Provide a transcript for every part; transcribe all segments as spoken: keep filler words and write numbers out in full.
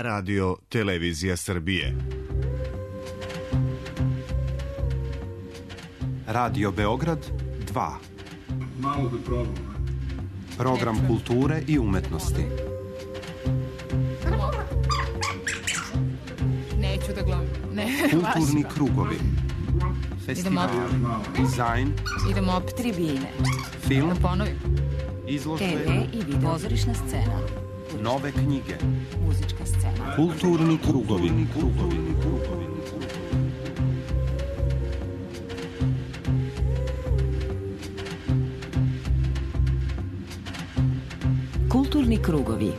Radio Televizija Srbije. Radio Beograd dva. Malo da probam. Program kulture i umetnosti. Neću da gledam. Ne, kulturni krugovi. Festival, dizajn. Idemo opet tribine. Film. Da ponovim. Izložbe. te ve i video. Pozorišna scena. Nove knjige. Muzička scena. Kulturni krugovi. Krugovi. Krugovi. Kulturni krugovi.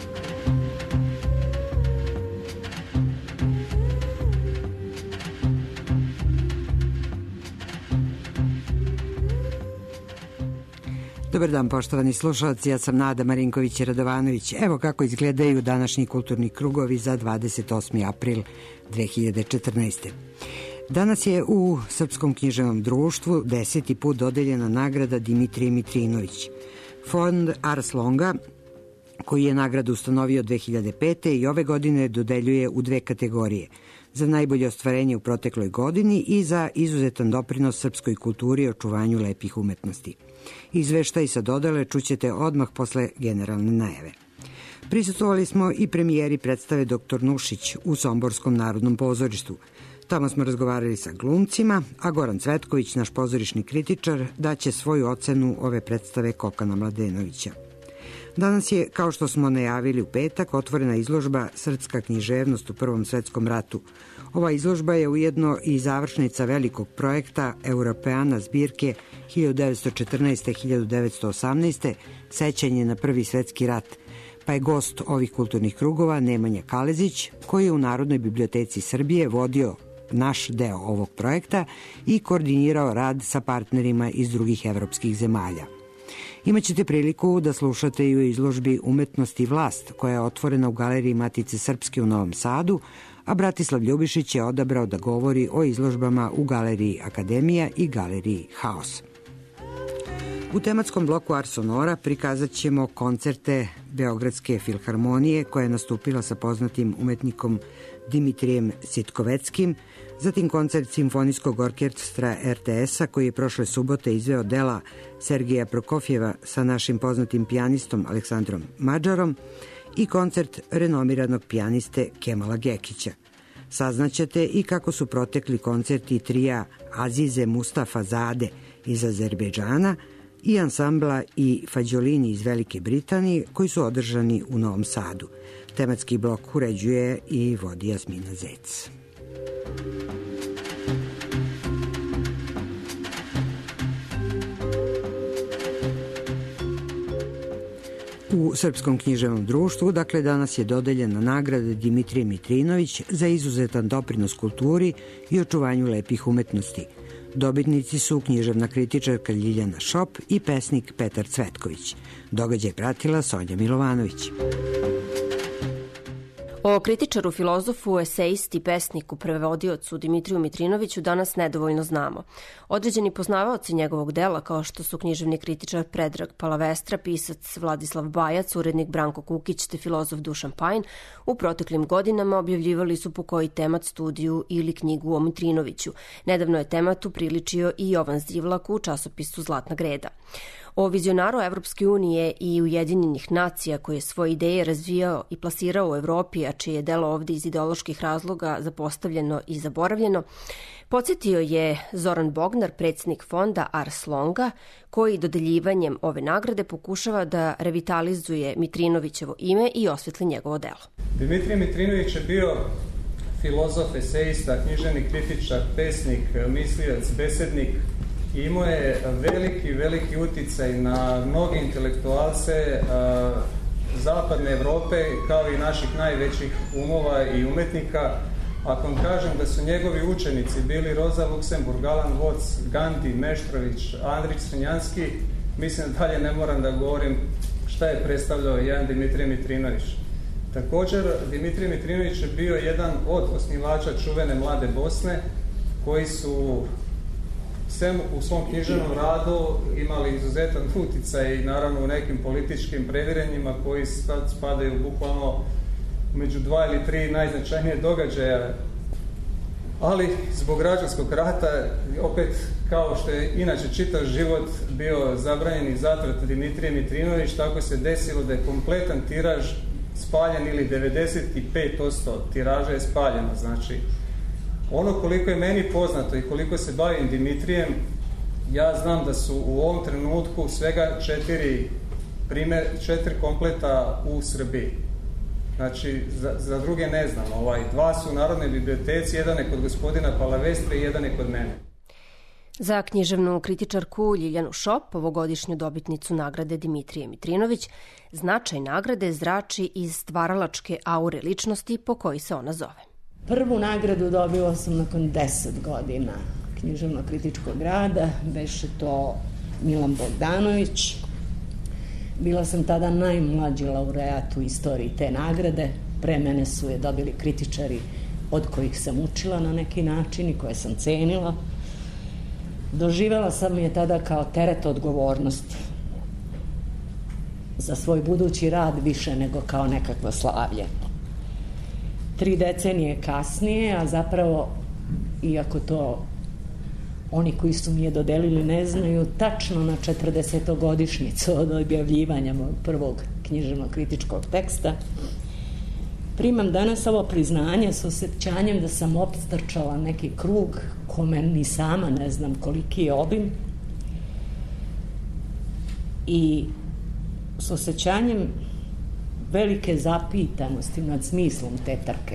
Dobar dan, poštovani slušalci, ja sam Nada Marinković-Radovanović. Evo kako izgledaju današnji kulturni krugovi za dvadeset osmi april dve hiljade četrnaeste. Danas je u Srpskom književnom društvu deseti put dodeljena nagrada Dimitrije Mitrinović. Fond Ars Longa, koji je nagradu ustanovio dve hiljade pete. i ove godine dodeljuje u dve kategorije: za najbolje ostvarenje u protekloj godini i za izuzetan doprinos srpskoj kulturi i očuvanju lepih umetnosti. Izveštaj sa dodele čućete odmah posle generalne najave. Prisustvovali smo i premijeri predstave Doktor Nušić u Somborskom narodnom pozorištu. Tamo smo razgovarali sa glumcima, a Goran Cvetković, naš pozorišni kritičar, daće svoju ocenu ove predstave Kokana Mladenovića. Danas je, kao što smo najavili u petak, otvorena izložba Srpska književnost u Prvom svetskom ratu. Ova izložba je ujedno i završnica velikog projekta Europeana zbirke hiljadu devetsto četrnaeste do hiljadu devetsto osamnaeste. sećanje na Prvi svetski rat, pa je gost ovih kulturnih krugova Nemanja Kalezić, koji je u Narodnoj biblioteci Srbije vodio naš deo ovog projekta i koordinirao rad sa partnerima iz drugih evropskih zemalja. Imaćete priliku da slušate i u izložbi Umetnost i vlast, koja je otvorena u Galeriji Matice Srpske u Novom Sadu, a Bratislav Ljubišić je odabrao da govori o izložbama u Galeriji Akademija i Galeriji Haos. U tematskom bloku Ars Sonora prikazat ćemo koncerte Beogradske filharmonije, koja je nastupila sa poznatim umetnikom Dimitrijem Sitkoveckim, zatim koncert Simfonijskog orkestra er te es-a, koji je prošle subote izveo dela Sergeja Prokofjeva sa našim poznatim pijanistom Aleksandrom Mađarom i koncert renomiranog pijaniste Kemala Gekića. Saznaćete i kako su protekli koncerti trija Azize Mustafa Zade iz Azerbejdžana i ansambla i Fađolini iz Velike Britanije, koji su održani u Novom Sadu. Tematski blok uređuje i vodi Jasmina Zec. U Srpskom književnom društvu, dakle, danas je dodeljena nagrada Dimitrije Mitrinović za izuzetan doprinos kulturi i očuvanju lepih umetnosti. Dobitnici su književna kritičarka Ljiljana Šop i pesnik Petar Cvetković. Događaj pratila Sonja Milovanović. O kritičaru, filozofu, esejisti, pesniku, prevodiocu Dimitriju Mitrinoviću danas nedovoljno znamo. Određeni poznavaoci njegovog dela, kao što su književni kritičar Predrag Palavestra, pisac Vladislav Bajac, urednik Branko Kukić te filozof Dušan Pajin, u proteklim godinama objavljivali su po koji temat studiju ili knjigu o Mitrinoviću. Nedavno je tematu priličio i Jovan Zivlak u časopisu Zlatna greda. O vizionaru Evropske unije i Ujedinjenih nacija, koji je svoje ideje razvijao i plasirao u Evropi, a čije je delo ovde iz ideoloških razloga zapostavljeno i zaboravljeno, podsjetio je Zoran Bognar, predsjednik fonda Ars Longa, koji dodeljivanjem ove nagrade pokušava da revitalizuje Mitrinovićevo ime i osvetli njegovo delo. Dimitrije Mitrinović je bio filozof, esejista, književni kritičar, pesnik, mislilac, besednik. Imao je veliki, veliki uticaj na mnoge intelektualce a, zapadne Evrope, kao i naših najvećih umova i umetnika. Ako vam kažem da su njegovi učenici bili Roza Luksemburg, Alan Watts, Gandhi, Meštrović, Andrić Svenjanski, mislim da dalje ne moram da govorim šta je predstavljao jedan Dimitrije Mitrinović. Također, Dimitrije Mitrinović je bio jedan od osnivača čuvene Mlade Bosne, koji su sem u svom književnom radu imali izuzetan uticaj i naravno u nekim političkim previrenjima koji sad spadaju bukvalno među dva ili tri najznačajnije događaja, ali zbog građanskog rata, opet kao što je inače čitav život bio zabranjen i zatvoren Dimitrije Mitrinović, tako se desilo da je kompletan tiraž spaljen ili devedeset pet posto tiraža je spaljeno. Znači, ono koliko je meni poznato i koliko se bavim Dimitrijem, ja znam da su u ovom trenutku svega četiri, primjer, četiri kompleta u Srbiji. Znači, za, za druge ne znam. Ovaj, dva su u Narodnoj biblioteci, jedan je kod gospodina Palavestre i jedan je kod mene. Za književnu kritičarku Ljiljanu Šop, ovogodišnju dobitnicu nagrade Dimitrije Mitrinović, značaj nagrade zrači iz stvaralačke aure ličnosti po kojoj se ona zove. Prvu nagradu dobila sam nakon deset godina književno-kritičkog rada, beše to Milan Bogdanović. Bila sam tada najmlađi laureat u istoriji te nagrade. Pre mene su je dobili kritičari od kojih sam učila na neki način i koje sam cenila. Doživela sam je tada kao teret odgovornosti za svoj budući rad više nego kao nekakvo slavlje. Tri decenije kasnije, a zapravo, iako to oni koji su mi je dodelili ne znaju, tačno na četrdesetogodišnjicu od objavljivanja mojeg prvog književno-kritičkog teksta, primam danas ovo priznanje s osjećanjem da sam opstrčala neki krug kome ni sama ne znam koliki je obim i s osjećanjem velike zapitanosti nad smislom te trke.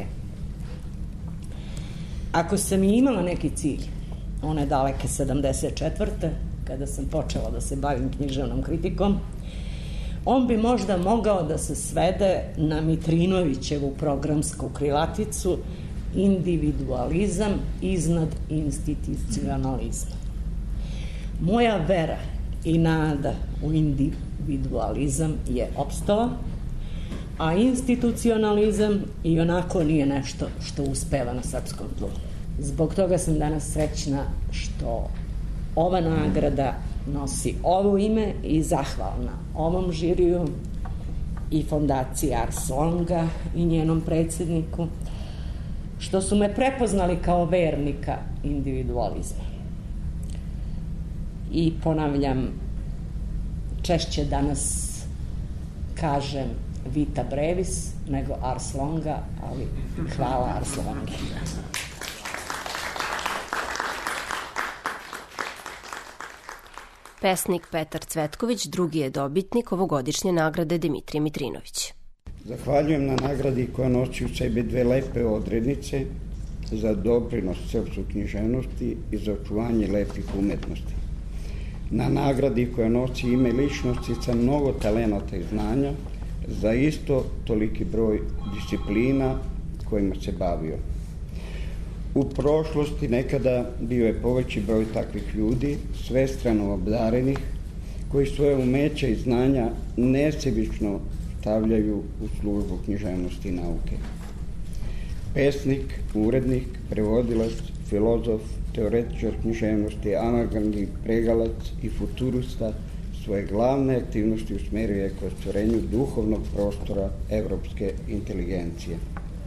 Ako sam i imala neki cilj, one daleke sedamdeset četvrte kada sam počela da se bavim književnom kritikom, on bi možda mogao da se svede na Mitrinovićevu programsku krilaticu individualizam iznad institucionalizma. Moja vera i nada u individualizam je opstala, a institucionalizam i onako nije nešto što uspeva na srpskom tlu. Zbog toga sam danas srećna što ova nagrada nosi ovo ime i zahvalna ovom žiriju i fondaciji Ars Longa i njenom predsjedniku što su me prepoznali kao vernika individualizma. I ponavljam, češće danas kažem Vita Brevis nego Ars Longa, ali hvala Ars Longi. Pesnik Petar Cvetković drugi je dobitnik ovogodišnje nagrade Dimitrije Mitrinović. Zahvaljujem na nagradi koja nosi u sebi dve lepe odrednice za doprinos srpskoj književnosti i za očuvanje lepih umetnosti. Na nagradi koja nosi ime ličnosti sa mnogo talenata i znanja za isto toliki broj disciplina kojima se bavio. U prošlosti nekada bio je poveći broj takvih ljudi, svestrano obdarenih, koji svoje umeće i znanja nesebično stavljaju u službu književnosti i nauke. Pesnik, urednik, prevodilac, filozof, teoretičar književnosti, avangardni pregalac i futurista svoje glavne aktivnosti usmeruje ka ostvarenju duhovnog prostora evropske inteligencije.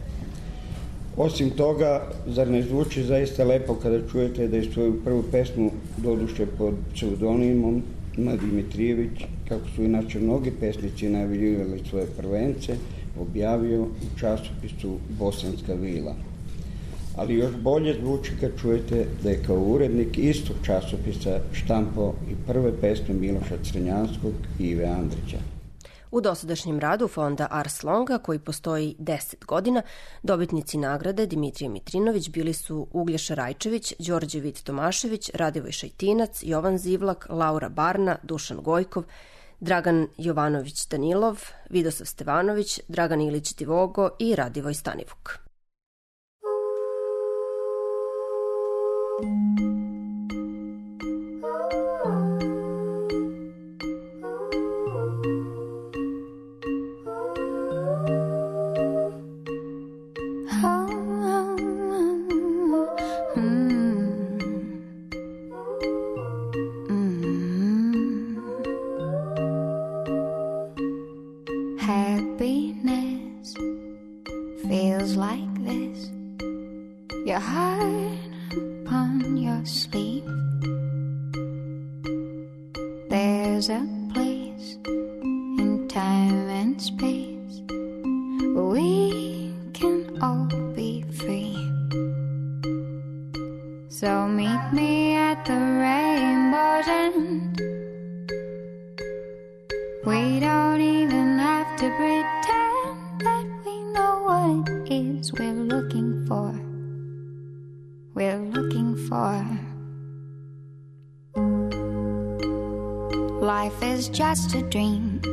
Osim toga, zar ne zvuči zaista lepo kada čujete da je svoju prvu pesmu, doduše pod pseudonimom Ma Dimitrijević, kako su inače mnogi pesnici najavljivali svoje prvence, objavio u časopisu Bosanska vila. Ali još bolje zvuči kad čujete da je kao urednik istog časopisa štampao i prve pesme Miloša Crnjanskog i Ive Andrića. U dosadašnjem radu fonda Ars Longa, koji postoji deset godina, dobitnici nagrade Dimitrije Mitrinović bili su Uglješa Rajčević, Đorđe Vit Tomašević, Radivoj Šajtinac, Jovan Zivlak, Laura Barna, Dušan Gojkov, Dragan Jovanović Danilov, Vidosav Stevanović, Dragan Ilić Divogo i Radivoj Stanivuk. Happiness like this, your heart upon your sleeve. There's a place in time and space where we can all be free. So meet me at the rainbow's end. We don't even have to pretend that we know what it is we're looking for. We're looking for. Life is just a dream.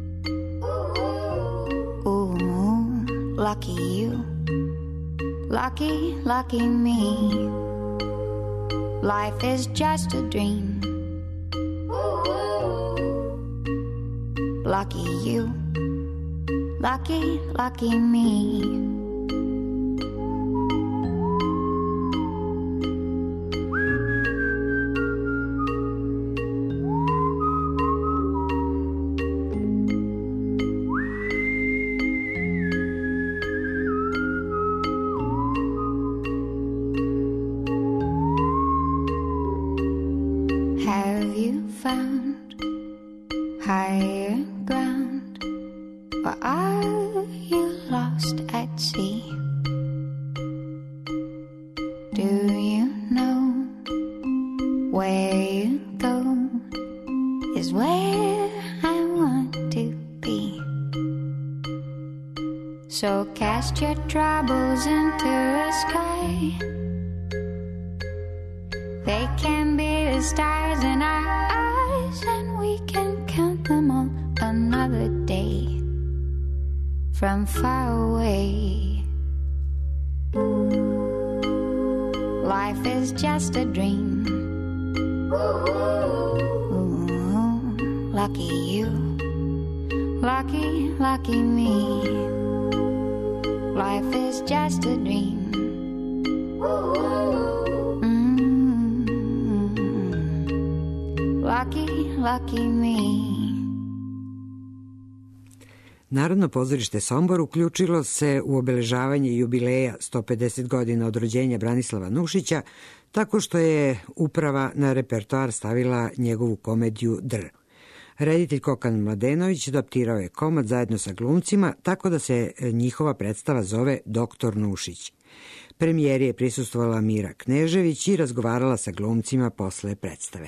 Ooh, lucky you. Lucky, lucky me. Life is just a dream. Lucky you. Lucky, lucky me. Have you found higher ground, or are you lost at sea? Do you know where you go is where I want to be? So cast your troubles into the sky. They can be the stars in our eyes, and we can count them all another day from far away. Life is just a dream. Ooh, lucky you. Lucky, lucky me. Life is just a dream. Lucky, lucky me. Narodno pozorište Sombor uključilo se u obeležavanje jubileja sto pedeset godina od rođenja Branislava Nušića tako što je uprava na repertoar stavila njegovu komediju Dr. Reditelj Kokan Mladenović adaptirao je komad zajedno sa glumcima tako da se njihova predstava zove Doktor Nušić. Premijeri je prisustvovala Mira Knežević i razgovarala sa glumcima posle predstave.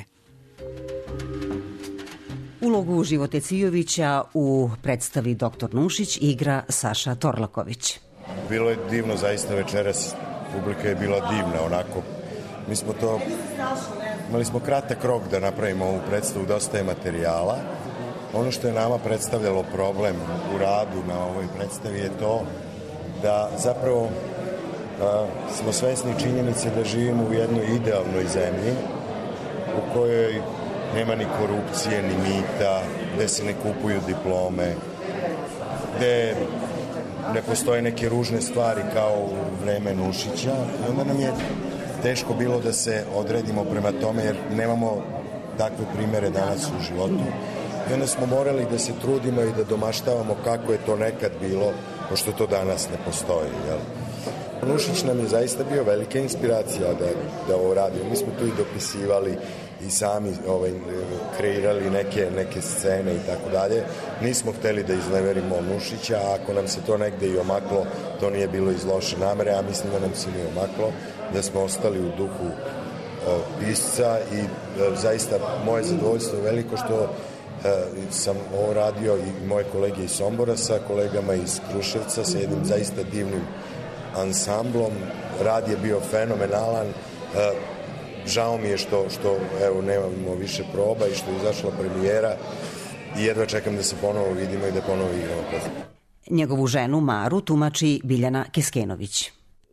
Ulogu Živote Cvijovića u predstavi Doktor Nušić igra Saša Torlaković. Bilo je divno zaista večeras, publika je bila divna onako. Mi smo to, imali smo kratak rok da napravimo ovu predstavu, dosta je materijala. Ono što je nama predstavljalo problem u radu na ovoj predstavi je to da zapravo a, smo svesni činjenice da živimo u jednoj idealnoj zemlji u kojoj nema ni korupcije, ni mita, gde se ne kupuju diplome, gde ne postoje neke ružne stvari kao u vreme Nušića. I onda nam je teško bilo da se odredimo prema tome jer nemamo takve primere danas u životu. I onda smo morali da se trudimo i da domaštavamo kako je to nekad bilo, pošto to danas ne postoji. Jel? Nušić nam je zaista bio velika inspiracija da, da ovo radimo. Mi smo tu i dopisivali i sami ovaj, kreirali neke, neke scene i tako dalje. Nismo hteli da izneverimo Nušića, a ako nam se to negde i omaklo, to nije bilo iz loše namere, a mislim da nam se nije omaklo, da smo ostali u duhu uh, pisca i uh, zaista moje zadovoljstvo je veliko što uh, sam ovo radio i moje kolege iz Sombora sa kolegama iz Kruševca, sa jednim zaista divnim ansamblom. Rad je bio fenomenalan. Uh, Žao mi je što, što evo, nemamo više proba i što je izašla premijera i jedva čekam da se ponovo vidimo i da ponovo igramo. Njegovu ženu Maru tumači Biljana Keskenović.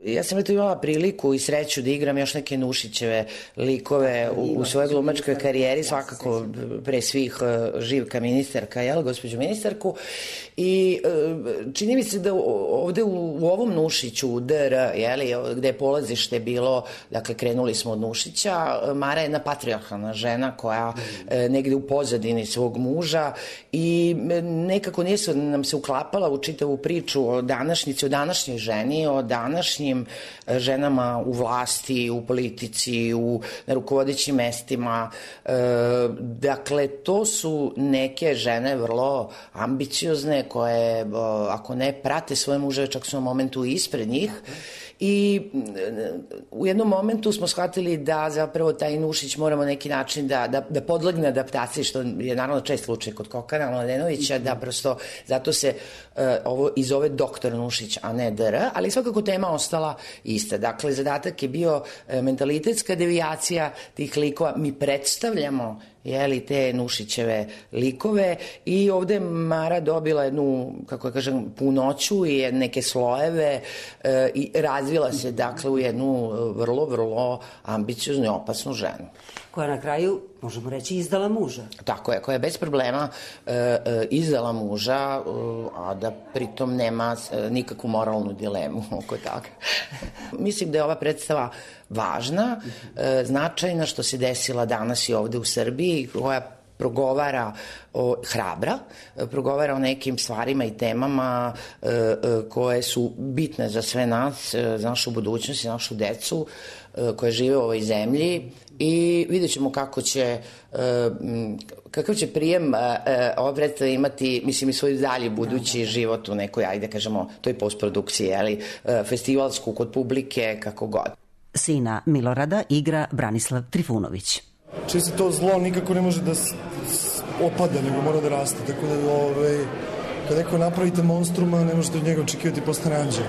Ja sam eto imala priliku i sreću da igram još neke Nušićeve likove u, u svojoj glumačkoj karijeri, svakako pre svih Živka ministarka, jel, gospođu ministarku. I čini mi se da ovde u, u ovom Nušiću, u D R, jeli, gde je polazište bilo, dakle, krenuli smo od Nušića, Mara je jedna patrijarhalna žena koja negde u pozadini svog muža i nekako nije se, nam se uklapala u čitavu priču o današnjici, o današnjoj ženi, o današnjim ženama u vlasti, u politici, u, na rukovodećim mestima. E, dakle, to su neke žene vrlo ambiciozne koje, ako ne prate svoje muževe, čak su na momentu ispred njih. I u jednom momentu smo shvatili da zapravo taj Nušić moramo neki način da, da, da podlegne adaptaciji, što je naravno čest slučaj kod Kokana Mladenovića, da prosto zato se uh, ovo i zove doktor Nušić, a ne D R, ali svakako tema ostala ista. Dakle, zadatak je bio uh, mentalitetska devijacija tih likova. Mi predstavljamo jeli, te Nušićeve likove i ovde Mara dobila jednu, kako ja kažem, punoću i neke slojeve e, i razvila se, dakle, u jednu vrlo, vrlo ambicioznu i opasnu ženu. Koja na kraju, možemo reći, izdala muža. Tako je, koja je bez problema e, e, izdala muža, e, a da pritom nema e, nikakvu moralnu dilemu oko toga. Mislim da je ova predstava važna, e, značajna, što se desila danas i ovde u Srbiji, koja progovara o, hrabra, progovara o nekim stvarima i temama e, e, koje su bitne za sve nas, e, za našu budućnost i našu decu e, koje žive u ovoj zemlji. I vidjet ćemo kako će, kakav će prijem ova predstava imati, mislim, i svoj dalji budući život u nekoj, ajde kažemo, toj postprodukciji, ali festivalsku kod publike, kako god. Sina Milorada igra Branislav Trifunović. Če se to zlo nikako ne može da opada, nego mora da raste, tako da ove, kad neko napravite monstruma, ne možete od njega očekivati postane anđel.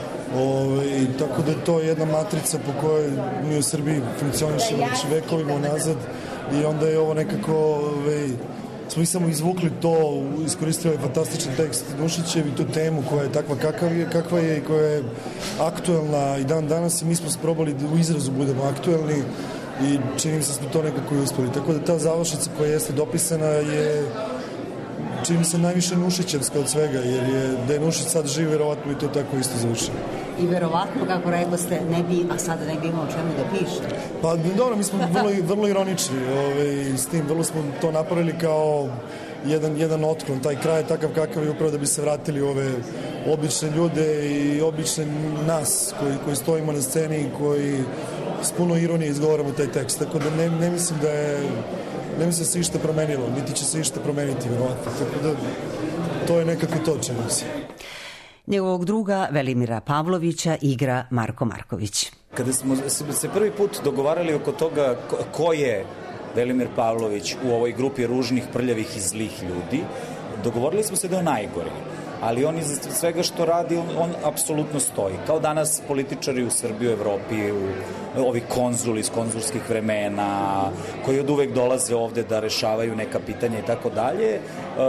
Ove, tako da je to jedna matrica po kojoj mi u Srbiji funkcionišemo već vekovima unazad i onda je ovo nekako ove, smo i samo izvukli to, iskoristili ovaj fantastičan tekst Nušićev i tu temu koja je takva kakva je, kakva je i koja je aktuelna i dan danas i mi smo probali da u izrazu budemo aktuelni i čini mi se da smo to nekako i uspeli. Tako da ta završnica koja jeste dopisana je čini mi se najviše Nušićevska od svega, jer je da je Nušić sad živ, verovatno i to tako isto završeno. I verovatno, kako rekli ste, ne bi, a sada ne bi imao čemu da piše. Pa dobro, mi smo vrlo, vrlo ironični ovaj, s tim, vrlo smo to napravili kao jedan, jedan otklon. Taj kraj je takav kakav je upravo da bi se vratili ove obične ljude i obične nas koji, koji stojimo na sceni i koji s puno ironije izgovaramo taj tekst. Tako da ne, ne mislim da je ne mislim da se išta promenilo, niti će se išta promeniti, verovatno. Tako da to je nekako to, čini se. Njegovog druga, Velimira Pavlovića, igra Marko Marković. Kada smo se prvi put dogovarali oko toga ko je Velimir Pavlović u ovoj grupi ružnih, prljavih i zlih ljudi, dogovorili smo se da je najgori. Ali on iz svega što radi, on, on apsolutno stoji. Kao danas političari u Srbiji, u Evropi, u, ovi konzuli iz konzulskih vremena, koji od uvek dolaze ovde da rešavaju neka pitanja i tako dalje.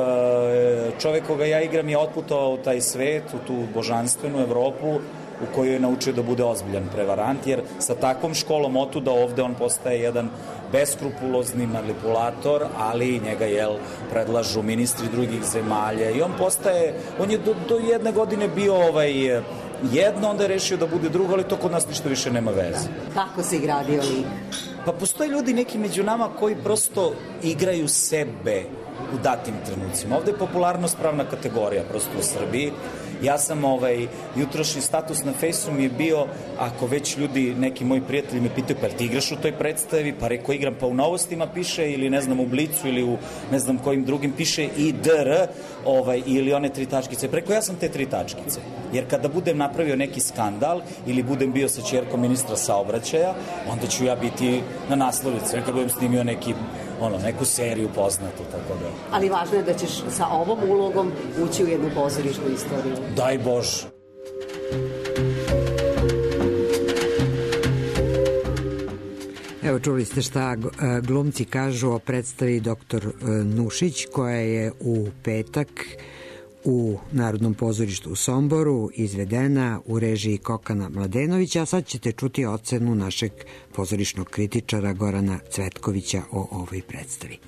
Čovek koga ja igram je otputovao u taj svet, u tu božanstvenu Evropu, u kojoj je naučio da bude ozbiljan prevarant, jer sa takvom školom otuda ovde on postaje jedan beskrupulozni manipulator, ali njega, jel, predlažu ministri drugih zemalja i on postaje, on je do, do jedne godine bio ovaj, jedno, onda je rešio da bude drugo, ali to kod nas ništa više nema veze. Kako se gradio lik? Pa postoje ljudi neki među nama koji prosto igraju sebe u datim trenucima. Ovde je popularnost pravna kategorija prosto u Srbiji. Ja sam, ovaj, jutrošnji status na fejsu mi je bio, ako već ljudi, neki moji prijatelji me pitaju, pa ti igraš u toj predstavi? Pa reko, igram, pa u Novostima piše, ili ne znam, u Blicu, ili u ne znam kojim drugim piše i D R, ovaj, ili one tri tačkice. Preko, ja sam te tri tačkice. Jer kada budem napravio neki skandal, ili budem bio sa ćerkom ministra saobraćaja, onda ću ja biti na naslovnici, kada budem snimio neki ono, neku seriju poznatu, tako da. Ali važno je da ćeš sa ovom ulogom ući u jednu pozorišnu istoriju. Daj Bože. Evo, čuli ste šta glumci kažu o predstavi doktor Nušić, koja je u petak u Narodnom pozorištu u Somboru, izvedena u režiji Kokana Mladenovića, a sad ćete čuti ocenu našeg pozorišnog kritičara Gorana Cvetkovića o ovoj predstavi.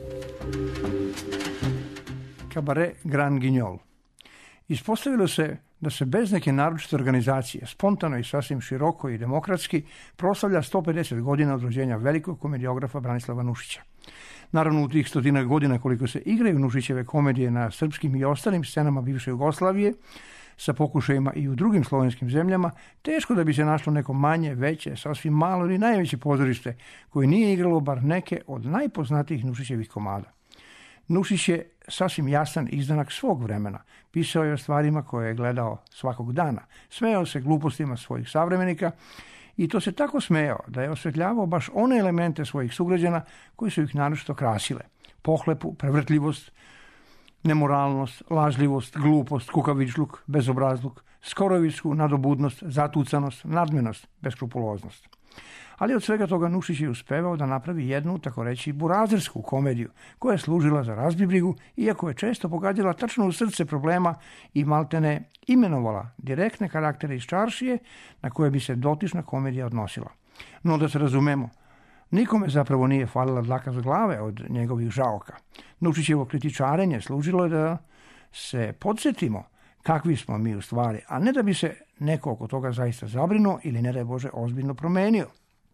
Kabare Grand Guignol. Ispostavilo se da se bez neke naročite organizacije, spontano i sasvim široko i demokratski, proslavlja sto pedeset godina od rođenja velikog komediografa Branislava Nušića. Naravno, u tih stotina godina koliko se igraju Nušićeve komedije na srpskim i ostalim scenama bivše Jugoslavije, sa pokušajima i u drugim slovenskim zemljama, teško da bi se našlo neko manje, veće, sasvim malo ili najveće pozorište koje nije igralo bar neke od najpoznatijih Nušićevih komada. Nušić je sasvim jasan izdanak svog vremena. Pisao je o stvarima koje je gledao svakog dana. Smejao se glupostima svojih savremenika i to se tako smejao da je osvetljavao baš one elemente svojih sugrađana koji su ih naročito krasile. Pohlepu, prevrtljivost, nemoralnost, lažljivost, glupost, kukavičluk, bezobrazluk, skorovičku nadobudnost, zatucanost, nadmenost, beskrupuloznost. Ali od svega toga Nušić je uspevao da napravi jednu, tako reći, burazersku komediju, koja je služila za razbibrigu, iako je često pogađala tačno u srce problema i maltene imenovala direktne karaktere iz čaršije na koje bi se dotična komedija odnosila. No da se razumemo, nikome zapravo nije falila dlaka z glave od njegovih žaoka. Nušićevo kritičarenje služilo je da se podsjetimo kakvi smo mi u stvari, a ne da bi se neko oko toga zaista zabrinuo ili ne daj Bože ozbiljno promenio.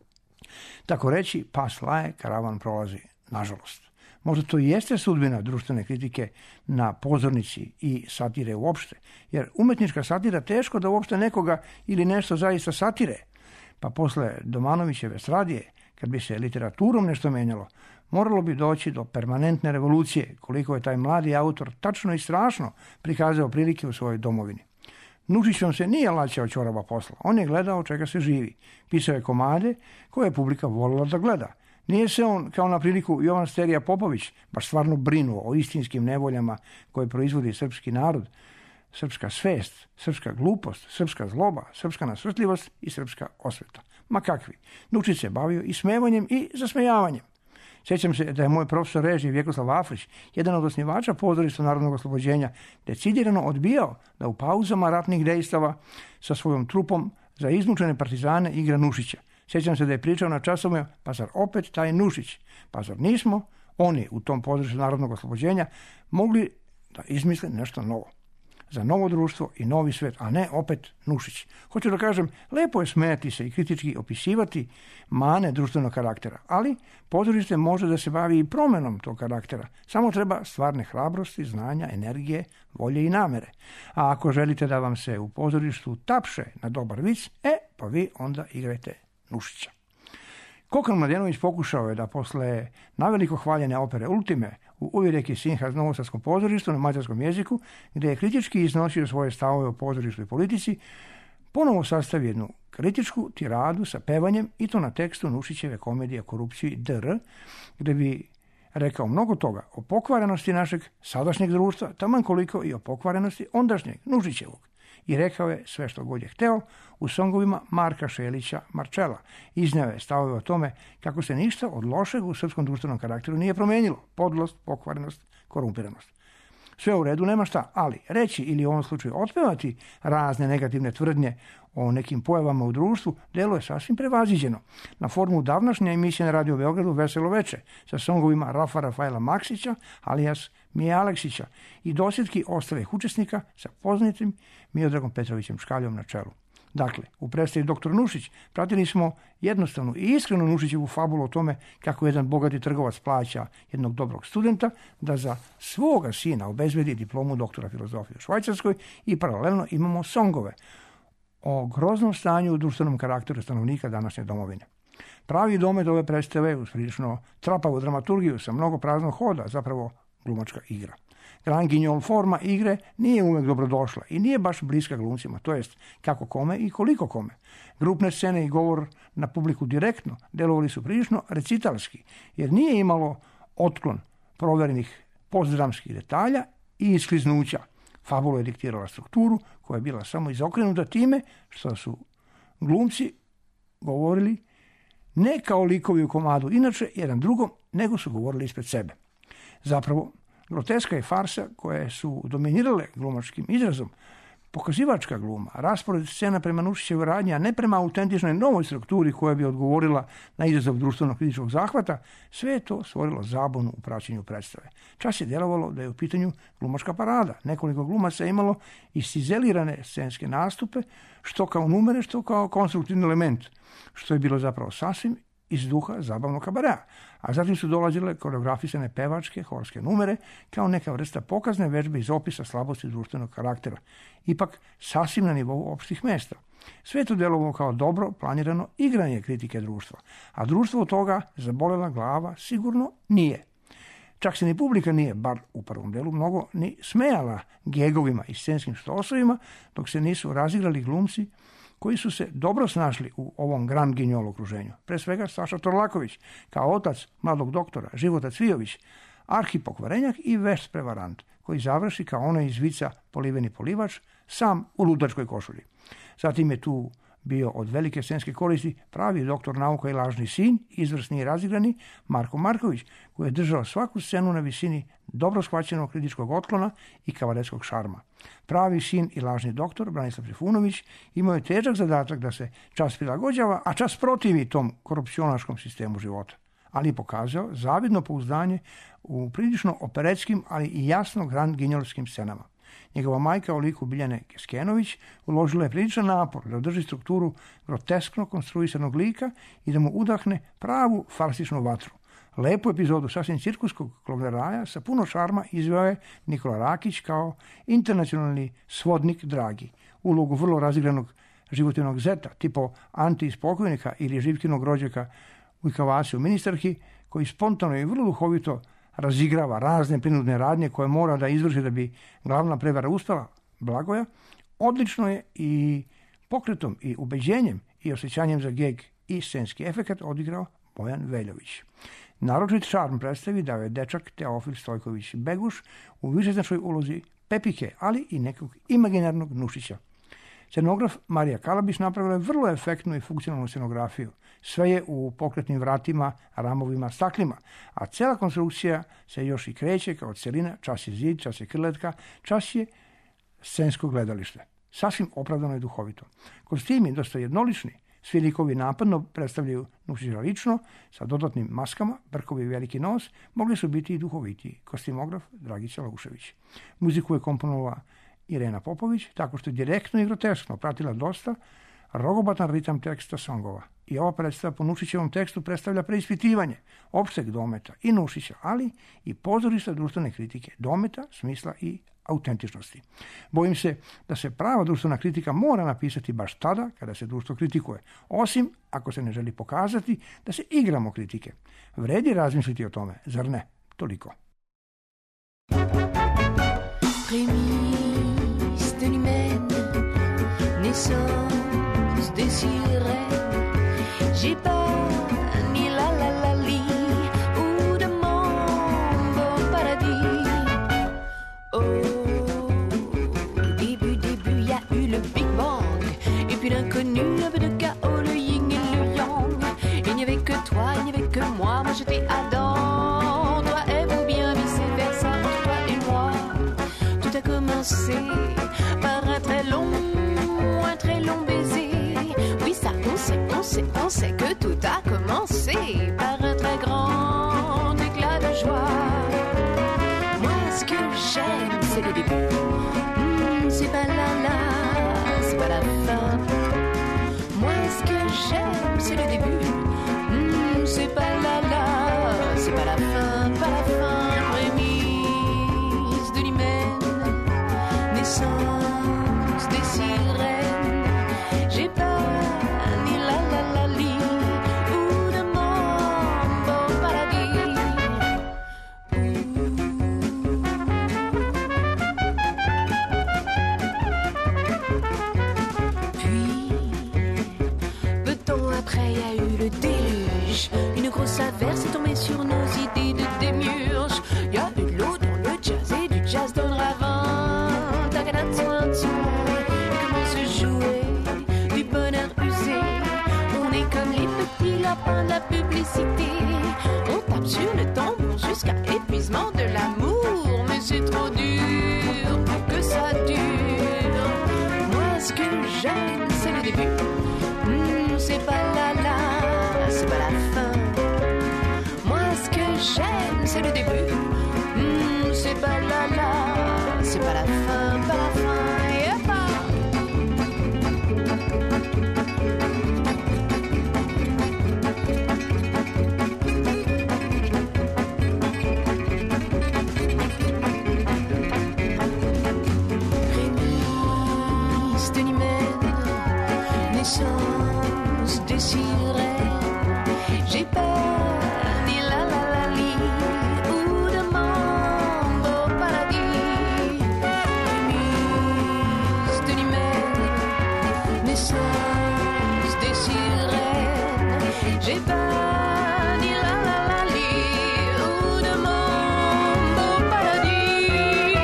Tako reći, pas laje, karavan prolazi, nažalost. Možda to i jeste sudbina društvene kritike na pozornici i satire uopšte, jer umetnička satira teško da uopšte nekoga ili nešto zaista satire. Pa posle Domanovićeve Stradije, kad bi se literaturom nešto menjalo, moralo bi doći do permanentne revolucije, koliko je taj mladi autor tačno i strašno prikazao prilike u svojoj domovini. Nušićom se nije laćao ćorava posla, on je gledao čega se živi. Pisao je komade koje je publika volila da gleda. Nije se on, kao na priliku Jovan Sterija Popović, baš stvarno brinuo o istinskim nevoljama koje proizvodi srpski narod, srpska svest, srpska glupost, srpska zloba, srpska nasrtljivost i srpska osveta. Ma kakvi. Nušić se bavio i smevanjem i zasmejavanjem. Sjećam se da je moj profesor režije Vjekoslav Afrić, jedan od osnivača pozorišta Narodnog oslobođenja, decidirano odbijao da u pauzama ratnih dejstava sa svojom trupom za izmučene partizane igra Nušića. Sjećam se da je pričao na časovima, pa zar opet taj Nušić? Pa zar nismo oni u tom pozorištu Narodnog oslobođenja mogli da izmisle nešto novo? Za novo društvo i novi svet, a ne opet Nušić. Hoću da kažem, lepo je smejati se i kritički opisivati mane društvenog karaktera, ali pozorište može da se bavi i promenom tog karaktera. Samo treba stvarne hrabrosti, znanja, energije, volje i namere. A ako želite da vam se u pozorištu tapše na dobar vic, e, pa vi onda igrajte Nušića. Kokan Mladenović pokušao je da posle naveliko hvaljene opere Ultime u Uvireki Sinhaz Novosadskom pozorištu na mađarskom jeziku, gde je kritički iznosio svoje stavove o pozorištu i politici, ponovo sastavi jednu kritičku tiradu sa pevanjem i to na tekstu Nušićeve komedije Korupciji D R, gde bi rekao mnogo toga o pokvarenosti našeg sadašnjeg društva, taman koliko i o pokvarenosti ondašnjeg Nušićevog. I rekao je sve što god je hteo u songovima Marka Šelića Marčela. Izneo je stavove o tome kako se ništa od lošeg u srpskom društvenom karakteru nije promenilo. Podlost, pokvarenost, korumpiranost. Sve u redu, nema šta, ali reći ili u ovom slučaju otpevati razne negativne tvrdnje o nekim pojavama u društvu delo je sasvim prevaziđeno. Na formu davnašnje emisije na Radio Beogradu Veselo veče sa songovima Rafa Rafaela Maksića, alias Mije Aleksića i dosjetki ostalih učesnika sa poznatim Miodragom Petrovićem Škaljom na čelu. Dakle, u predstavi Doktor Nušić pratili smo jednostavnu i iskrenu Nušićevu fabulu o tome kako jedan bogati trgovac plaća jednog dobrog studenta da za svoga sina obezbedi diplomu doktora filozofije u Švajcarskoj i paralelno imamo songove o groznom stanju u društvenom karakteru stanovnika današnje domovine. Pravi domet ove predstave uz prilično trapavu dramaturgiju sa mnogo praznog hoda, zapravo glumačka igra. Grand Guignol forma igre nije uvek dobrodošla i nije baš bliska glumcima, to jest kako kome i koliko kome. Grupne scene i govor na publiku direktno delovali su prilično recitalski, jer nije imalo otklon proverenih postdramskih detalja i iskliznuća. Fabula je diktirala strukturu koja je bila samo izokrenuta time što su glumci govorili ne kao likovi u komadu inače jedan drugom, nego su govorili ispred sebe. Zapravo, Groteska i farsa koje su dominirale glumačkim izrazom, pokazivačka gluma, raspored scena prema Nušićevoj radnji, a ne prema autentičnoj novoj strukturi koja bi odgovorila na izazov društvenog kritičkog zahvata, sve je to stvorilo zabunu u praćenju predstave. Čas je djelovalo da je u pitanju glumačka parada. Nekoliko glumaca je imalo isizelirane scenske nastupe, što kao numere, što kao konstruktivni element, što je bilo zapravo sasvim iz duha zabavnog kabarea. A zatim su dolazile koreografisane pevačke, horske numere, kao neka vrsta pokazne vežbe iz opisa slabosti društvenog karaktera. Ipak sasvim na nivou opštih mesta. Sve to delovalo kao dobro planirano igranje kritike društva, a društvo od toga zabolela glava sigurno nije. Čak se ni publika nije, bar u prvom delu, mnogo ni smejala gegovima i scenskim štosovima, dok se nisu razigrali glumci koji su se dobro snašli u ovom Grand Guignol okruženju. Pre svega Saša Torlaković, kao otac mladog doktora Života Cvijović, arhipokvarenjak i vešt prevarant, koji završi kao onaj iz vica Poliveni polivač, sam u ludačkoj košulji. Zatim je tu bio od velike scenske koristi pravi doktor nauka i lažni sin, izvrsni i razigrani Marko Marković, koji je držao svaku scenu na visini dobro shvaćenog kritičkog otklona i kavaretskog šarma. Pravi sin i lažni doktor Branislav Trifunović imao je težak zadatak da se čas prilagođava, a čas protivi tom korupcionaškom sistemu života, ali je pokazao zavidno pouzdanje u prilično operetskim, ali i jasno grand guignolskim scenama. Njegova majka u liku Biljane Keskenović uložila je priličan napor da održi strukturu groteskno konstruisanog lika i da mu udahne pravu farsičnu vatru. Lepu epizodu sasvim cirkuskog klogeraja sa puno šarma izveo je Nikola Rakić kao internacionalni svodnik Dragi. Ulogu vrlo razigranog životinog zeta, tipo Anti iz pokojnika ili Živkinog rođaka u Ikavasi u ministarki, koji spontano i vrlo duhovito razigrava razne prinudne radnje koje mora da izvrši da bi glavna prevara uspela, Blagoja, odlično je i pokretom i ubeđenjem i osjećanjem za geg i scenski efekat odigrao Bojan Veljović. Naročit šarm predstavi dao je dečak Teofil Stojković Beguš u višeznačnoj ulozi Pepike, ali i nekog imaginarnog Nušića. Scenograf Marija Kalabić napravila je vrlo efektnu i funkcionalnu scenografiju. Sve je u pokretnim vratima, ramovima, staklima, a cela konstrukcija se još i kreće kao celina, čas je zid, čas je krletka, čas je scensko gledalište. Sasvim opravdano i duhovito. Kostimi dosta jednolični, svi likovi napadno predstavljaju Nušića lično, sa dodatnim maskama, brkovi i veliki nos, mogli su biti i duhovitiji. Kostimograf Dragica Laušević. Muziku je komponovala Irena Popović, tako što je direktno i groteskno pratila dosta rogobatan ritam teksta songova. I ova predstava po Nušićevom tekstu predstavlja preispitivanje opšteg dometa i Nušića, ali i pozorišta društvene kritike, dometa, smisla i autentičnosti. Bojim se da se prava društvena kritika mora napisati baš tada kada se društvo kritikuje, osim ako se ne želi pokazati da se igramo kritike. Vredi razmisliti o tome, zar ne? Toliko. Prémices de l'humaine, naissance des sirènes, j'ai pas ni la la la li ou de mambo paradis. Au début, début, y a eu le Big Bang, et puis l'inconnu, un peu de chaos, le yin et le yang. Il n'y avait que toi, il n'y avait que moi, moi j'étais Adam, toi et vous bien vice versa, entre toi et moi. Tout a commencé par un très long, un très long baiser. Oui, ça, on sait, on sait, on sait que tout a commencé par un très grand éclat de joie. Moi, ce que j'aime, c'est le début. Mmh, c'est pas la la, c'est pas la fin. Moi, ce que j'aime, c'est le début. Mmh, c'est pas la la, c'est pas la fin, pas la fin. Prémisse de l'hymen, naissance des sirènes. J'ai pas ni la la la li ou de mambo paradis. Puis, peu de temps après, y a eu le déluge. Une grosse averse est tombée sur nos idées de démiurge. Y a eu de l'eau dans le jazz et du jazz dans le ravin. Comment se jouer du bonheur usé? On est comme les petits lapins de la publicité. On tape sur le tambour jusqu'à épuisement de l'amour. c'est trop dur pour que ça dure. Moi, ce que j'aime, c'est le début. Mmh, c'est pas la la, c'est pas la fin. Moi, ce que j'aime, c'est le début. Mmh, c'est pas la la, c'est pas la fin, pas la fin. Yeah, des sirènes, j'ai peur ni la la la li ou de mambo paradis. Remise de l'humaine, naissance des sirènes, j'ai peur ni la la la li ou de mambo paradis.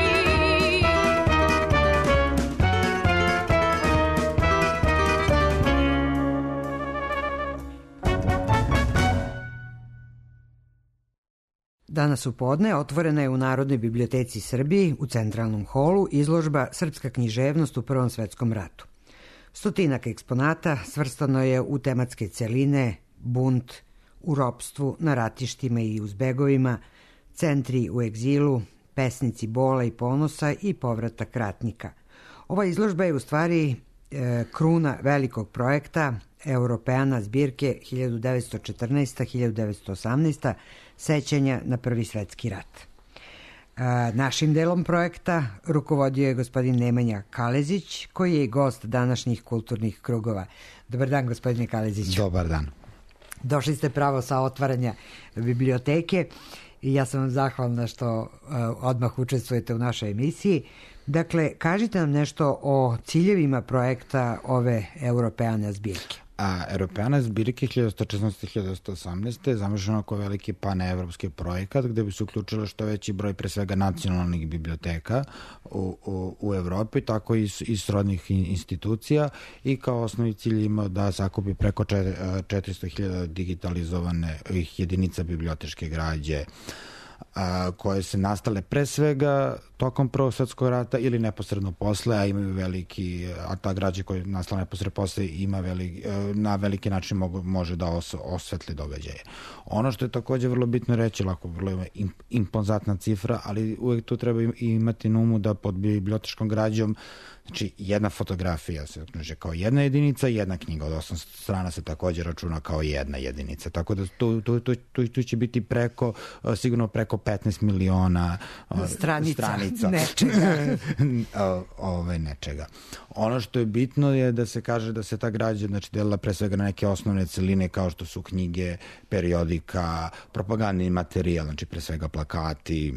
Danas u podne otvorena je u Narodnoj biblioteci Srbiji u centralnom holu izložba Srpska književnost u Prvom svetskom ratu. Stotinak eksponata svrstano je u tematske celine bunt u ropstvu, na ratištima i u zbegovima, centri u egzilu, pesnici bola i ponosa i povratak ratnika. Ova izložba je u stvari e, kruna velikog projekta Europeana zbirke hiljadu devetsto četrnaesta do hiljadu devetsto osamnaesta sećanja na Prvi svetski rat. A, našim delom projekta rukovodio je gospodin Nemanja Kalezić, koji je i gost današnjih kulturnih krugova. Dobar dan, gospodine Kaleziću. Dobar dan. Došli ste pravo sa otvaranja biblioteke i ja sam vam zahvalna što uh, odmah učestvujete u našoj emisiji. Dakle, kažite nam nešto o ciljevima projekta ove Europeana zbirke. A Europeana zbirke hiljadu devetsto četrnaeste do hiljadu devetsto osamnaeste je zamišljeno kao veliki panevropski projekat gde bi se uključilo što veći broj pre svega nacionalnih biblioteka u, u, u Evropi, tako i iz srodnih institucija i kao osnovni cilj ima da sakupi preko četiristo hiljada digitalizovane jedinica bibliotečke građe a, koje se nastale pre svega tokom Prvog svetskog rata ili neposredno posle, a imaju veliki, a ta građa koja je nastala neposredno posle ima veliki, na veliki način mogu, može da os, osvetli događaje. Ono što je takođe vrlo bitno reći, lako vrlo impozantna cifra, ali uvek tu treba imati na umu da pod bibliotečkom građom, znači jedna fotografija se knjiže kao jedna jedinica, jedna knjiga od osam strana se takođe računa kao jedna jedinica. Tako da tu, tu, tu, tu, tu će biti preko, sigurno preko petnaest miliona stranica, stranica. nečega. Ove, nečega. Ono što je bitno je da se kaže da se ta građa znači, delila pre svega na neke osnovne celine kao što su knjige, periodika, propagandni materijal, znači pre svega plakati,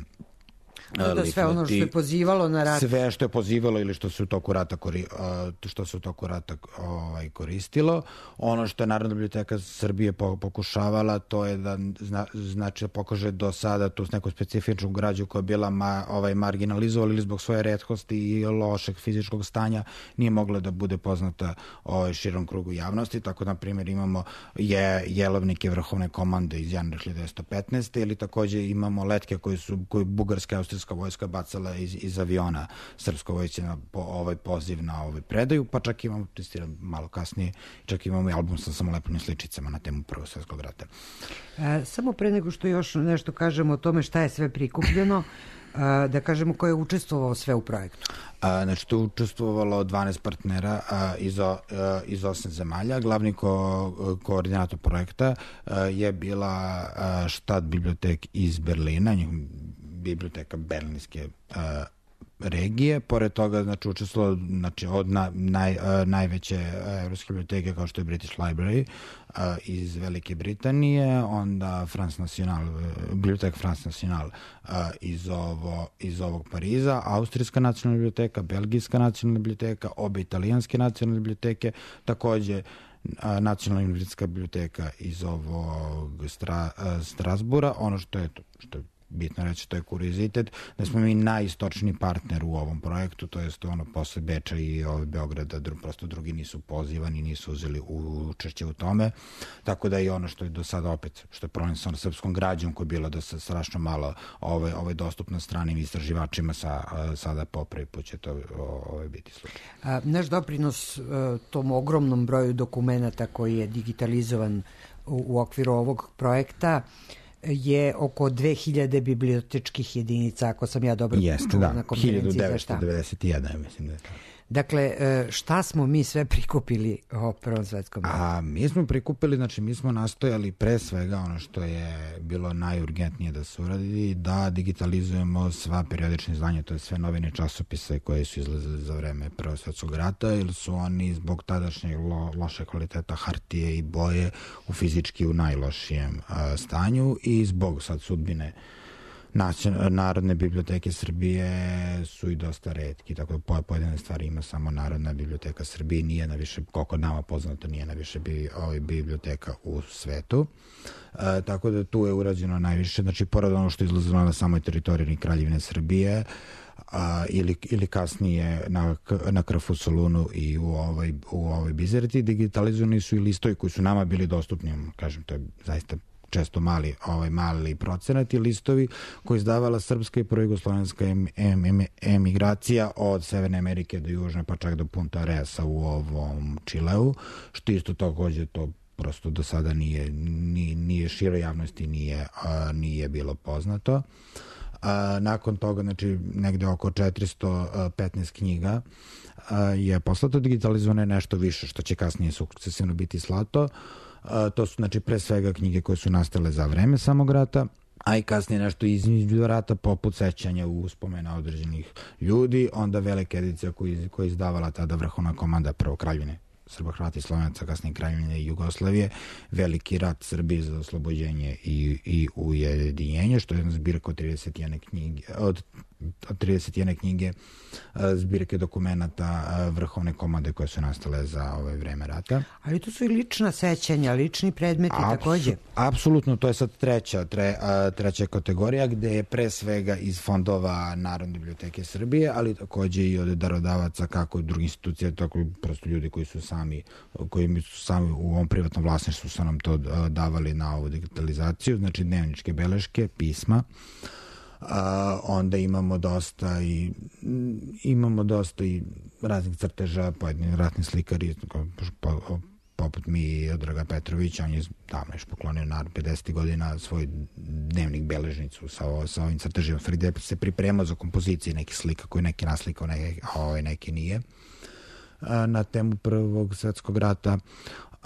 da sve ono što je pozivalo na rat. Sve što je pozivalo ili što se u toku rata, kori, što se u toku rata ovaj, koristilo. Ono što je Narodna biblioteka Srbije pokušavala, to je da zna, znači da pokaže do sada tu neku specifičnu građu koja je bila ma, ovaj, marginalizovala ili zbog svoje retkosti i lošeg fizičkog stanja nije mogla da bude poznata ovaj, širom krugu javnosti. Tako, na primjer, imamo je, jelovnike vrhovne komande iz januara hiljadu devetsto petnaeste ili takođe imamo letke koje su koje bugarske, austrijske vojska bacala iz, iz aviona srpsko vojske na po, ovaj poziv na ovaj predaju, pa čak imamo, testiram malo kasnije, čak imamo i album sa samolepnim sličicama na temu Prvog svjetskog rata. E, samo pre nego što još nešto kažemo o tome šta je sve prikupljeno, a, da kažemo ko je učestvovao sve u projektu. A, znači, tu je učestvovalo dvanaest partnera a, iz, o, a, iz osam zemalja. Glavni ko, koordinator projekta a, je bila a, Štat bibliotek iz Berlina, njih biblioteka berlinske uh, regije. Pored toga, znači, učestvovalo znači, od na, naj, uh, najveće uh, evropske biblioteke kao što je British Library uh, iz Velike Britanije, onda France National, uh, biblioteka France National uh, iz, ovo, iz ovog Pariza, Austrijska nacionalna biblioteka, Belgijska nacionalna biblioteka, obe italijanske nacionalne biblioteke, takođe Nacionalna univerzitetska biblioteka iz ovog Stra, uh, Strasbura. Ono što je, što je bitno reći, to je kuriozitet, da smo mi najistočniji partner u ovom projektu, to jest ono posle Beča i ove Beograda, dru, prosto drugi nisu pozivani, nisu uzeli učešće u tome, tako da i ono što je do sada opet, što je problem sa srpskom građom koja je bila da se strašno malo ove, ove dostupno stranim istraživačima, sa, sada popravi put će to ove, biti slučaj. A, naš doprinos a, tom ogromnom broju dokumenta koji je digitalizovan u, u okviru ovog projekta je oko dve hiljade bibliotečkih jedinica, ako sam ja dobro Jeste, da, na konferenciji. hiljadu devetsto devedeset jedan, mislim da je to. Dakle, šta smo mi sve prikupili o Prvom svetskom ratu? A mi smo prikupili, znači mi smo nastojali pre svega ono što je bilo najurgentnije da se uradi, da digitalizujemo sva periodična izdanja, to je sve novine časopise koje su izlazili za vreme Prvog svetskog rata, ili su oni zbog tadašnjeg lo, loše kvaliteta hartije i boje u fizički u najlošijem a, stanju i zbog sad sudbine Narodne biblioteke Srbije su i dosta retki, tako da pojedine stvari ima samo Narodna biblioteka Srbije, nije na više, koliko nama poznato, nije na više bi, ovaj, biblioteka u svetu. E, tako da tu je urađeno najviše, znači pored ono što je izlazilo na samoj teritoriji Kraljevine Srbije, a, ili, ili kasnije na, na Krfu Solunu i u ovoj, u ovoj Bizerti, digitalizovani su i listovi koji su nama bili dostupni, kažem, to je zaista često mali, ovaj, mali procenat i listovi koji izdavala srpska i projugoslovenska em, em, em, emigracija od Severne Amerike do Južne, pa čak do Punta Areasa u ovom Čileu, što isto takođe to prosto do sada nije, nije, nije široj javnosti nije, a, nije bilo poznato. A, nakon toga, znači, negde oko četiristo petnaest knjiga a, je poslato, digitalizovano je nešto više, što će kasnije sukcesivno biti slato. Uh, to su, znači, pre svega knjige koje su nastale za vreme samog rata, a i kasnije nešto između rata, poput sećanja u uspomena određenih ljudi, onda velika edicija koju, koju izdavala tada vrhovna komanda prvo Kraljevine Srba, Hrvata i Slovenaca, kasnije Kraljevine i Jugoslavije, veliki rat Srbije za oslobođenje i, i ujedinjenje, što je jedna zbirka od trideset jedne knjige, od od trideset jedne knjige zbirke dokumenata vrhovne komande koje su nastale za ove vreme rata. Ali tu su i lična sećanja, lični predmeti Apsu, takođe. Apsolutno, to je sad treća, tre, treća kategorija gde je pre svega iz fondova Narodne biblioteke Srbije, ali takođe i od darodavaca, kako od drugih institucija, tako i prosto ljudi koji su sami, koji su sami u ovom privatnom vlasništvu su nam to davali na ovu digitalizaciju, znači dnevničke beleške, pisma. Uh, onda imamo dosta i imamo dosta i raznih crteža, pojedini ratni slikari po, poput mi Odraga Petrovića, on je davno još poklonio na pedeset godina svoj dnevnik beležnicu sa, sa ovim crtežima, gde se pripremao za kompozicije nekih slika koje neki naslikao, neki, a ovaj neki nije, uh, na temu Prvog svetskog rata. Uh,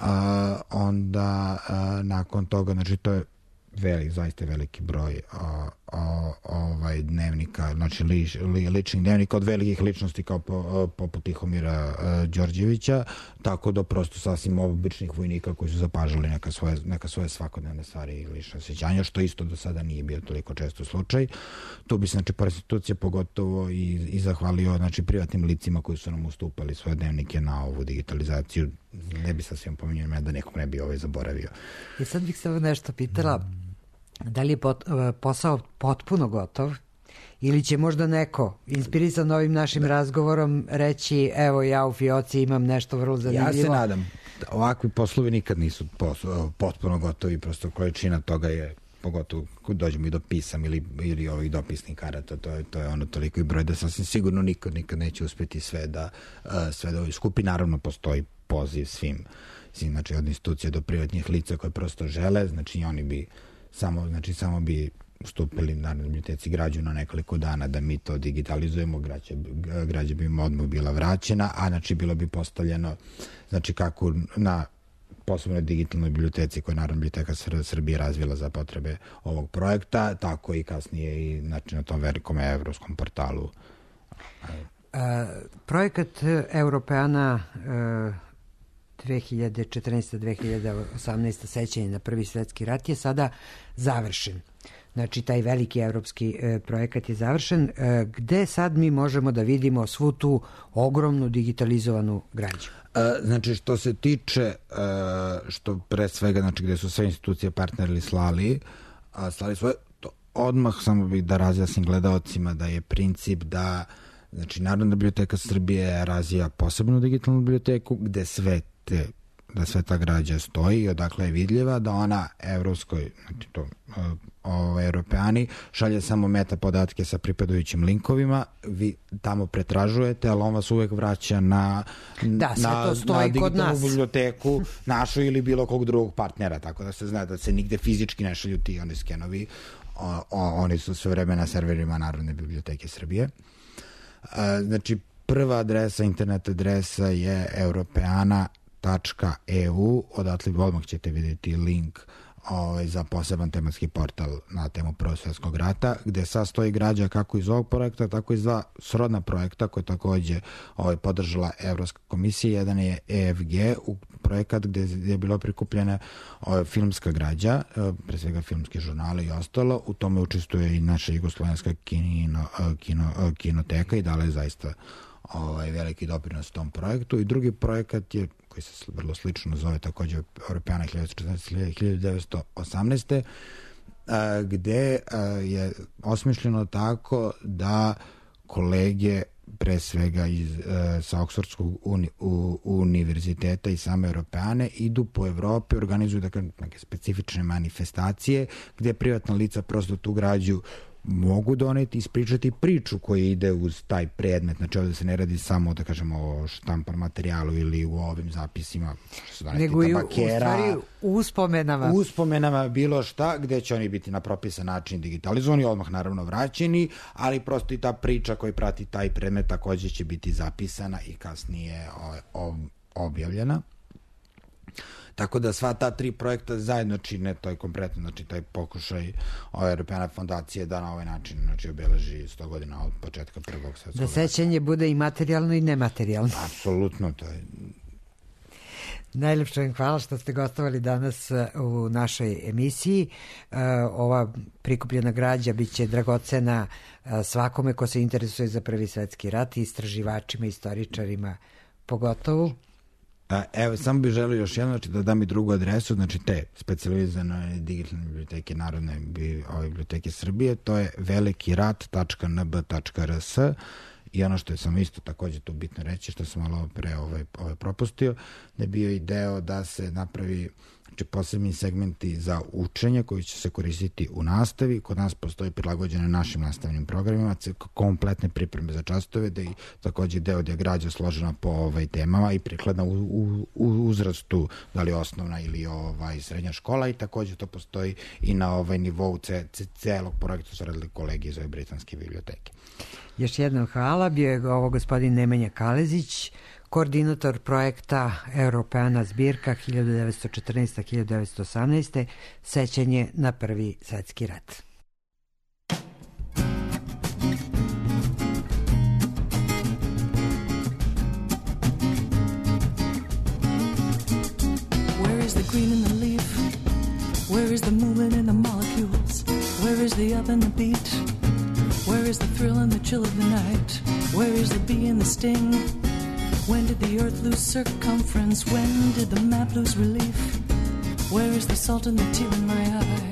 onda uh, nakon toga, znači to je velik, zaista veliki broj o, o, ovaj dnevnika, znači lič, li, ličnih dnevnika od velikih ličnosti kao po, poput Tihomira uh, Đorđevića, tako do prosto sasvim običnih vojnika koji su zapažali neka svoje, neka svoje svakodnevne stvari i lične osjećanja, što isto do sada nije bio toliko često slučaj. Tu bi se, znači, par institucija pogotovo i, i zahvalio, znači, privatnim licima koji su nam ustupali svoje dnevnike na ovu digitalizaciju. Ne bi sasvim pominjao da nekom ne bi ovaj zaboravio. I sad bih se nešto pitala, mm. da li je pot, posao potpuno gotov ili će možda neko inspirisan ovim našim razgovorom reći evo ja u fioci imam nešto vrlo zanimljivo. Ja se nadam. Ovakvi poslovi nikad nisu poslo, potpuno gotovi, prosto količina toga je, pogotovo kad dođemo i do pisam ili, ili ovih dopisnih karata, to je, to je ono toliko i broj da sasvim sigurno nikad, nikad neće uspeti sve da, sve da ovi skupi. Naravno postoji poziv svim, svim, znači od institucije do privatnih lica koje prosto žele, znači oni bi samo, znači samo bi ustupili Narodnoj biblioteci građu na nekoliko dana da mi to digitalizujemo, građa, građa bi im odmah bila vraćena, a znači bilo bi postavljeno, znači kako na posebno digitalnoj biblioteci koju je Narodna biblioteka Srbije razvila za potrebe ovog projekta, tako i kasnije i znači na tom velikom evropskom portalu. A, projekat Europeana dve hiljade četrnaeste do dve hiljade osamnaeste sećanje na Prvi svetski rat je sada završen. Znači, taj veliki evropski e, projekat je završen. E, gde sad mi možemo da vidimo svu tu ogromnu digitalizovanu građu? E, znači, što se tiče, e, što pre svega, znači, gde su sve institucije partneri slali, a slali svoje, to odmah samo bih da razjasnim gledaocima da je princip da znači Narodna biblioteka Srbije razvija posebnu digitalnu biblioteku gde sve te da sve ta građa stoji i odakle je vidljiva, da ona evropskoj, znači to o, Europeani, šalje samo meta podatke sa pripadajućim linkovima, vi tamo pretražujete, ali on vas uvek vraća na, da, na, to stoji na digitalnu kod nas. biblioteku, našu ili bilo kog drugog partnera, tako da se zna da se nigde fizički ne šalju ti oni skenovi, o, o, oni su sve vreme na serverima Narodne biblioteke Srbije. A, znači, prva adresa, internet adresa je europeana tačka e u, odatle odmah ćete vidjeti link ovaj, za poseban tematski portal na temu Prvog svjetskog rata, gde sastoji građa kako iz ovog projekta, tako i iz dva srodna projekta koje takođe ovaj, podržala Evropska komisija. Jedan je E F G, u projekat gde je bilo prikupljena ovaj, filmska građa, pre svega filmski žurnali i ostalo. U tome učestvuje i naša jugoslovenska kino, kino, kinoteka i dala je zaista ovaj, veliki doprinos tom projektu. I drugi projekat je koji se vrlo slično zove takođe Europeana hiljadu devetsto četrnaeste do hiljadu devetsto osamnaeste. Gde je osmišljeno tako da kolege pre svega iz, sa Oksfordskog uni, u, univerziteta i same Europeane idu po Evropi, organizuju dakle, neke specifične manifestacije gde privatna lica prosto tu građu mogu doneti, ispričati priču koja ide uz taj predmet. Znači ovdje se ne radi samo, da kažemo, o štampar materijalu ili u ovim zapisima, nego i u stvari uspomenama. Uspomenama bilo šta, gde će oni biti na propisan način digitalizovani, odmah naravno vraćeni, ali prosto i ta priča koja prati taj predmet takođe će biti zapisana i kasnije objavljena. Tako da sva ta tri projekta zajedno čine to je kompletno, znači taj pokušaj ove Europeana fondacije da na ovaj način znači, obeleži sto godina od početka Prvog svjetskog rata. Da sećanje bude i materijalno i nematerijalno. Apsolutno, to je. Najlepše vam hvala što ste gostovali danas u našoj emisiji. Ova prikupljena građa biće dragocena svakome ko se interesuje za Prvi svetski rat i istraživačima, istoričarima pogotovo. Evo, samo bih želio još jedno, znači da dam i drugu adresu, znači te specijalizovane digitalne biblioteke Narodne biblioteke Srbije, to je velikirat tačka n b tačka r s i ono što je samo isto takođe tu bitno reći, što sam malo pre ovaj, ovaj propustio, da je bio i deo da se napravi znači posebni segmenti za učenje koji će se koristiti u nastavi. Kod nas postoji prilagođene našim nastavnim programima, kompletne pripreme za časove, da i takođe deo gde je građa složena po ovaj temama i prikladna u, u, u uzrastu, da li osnovna ili ovaj srednja škola i takođe to postoji i na ovaj nivou ce, ce, celog projekta su radili kolegi iz ove britanske biblioteke. Još jednom hvala, bio je ovo gospodin Nemanja Kalezić, koordinator projekta Europeana zbirka hiljadu devetsto četrnaeste do hiljadu devetsto osamnaeste. sećanje na Prvi svetski rat. Where is the green in the leaf? Where is the movement in the molecules? Where is the up and the beat? Where is the thrill and the chill of the night? Where is the bee and the sting? When did the earth lose circumference? When did the map lose relief? Where is the salt and the tear in my eye?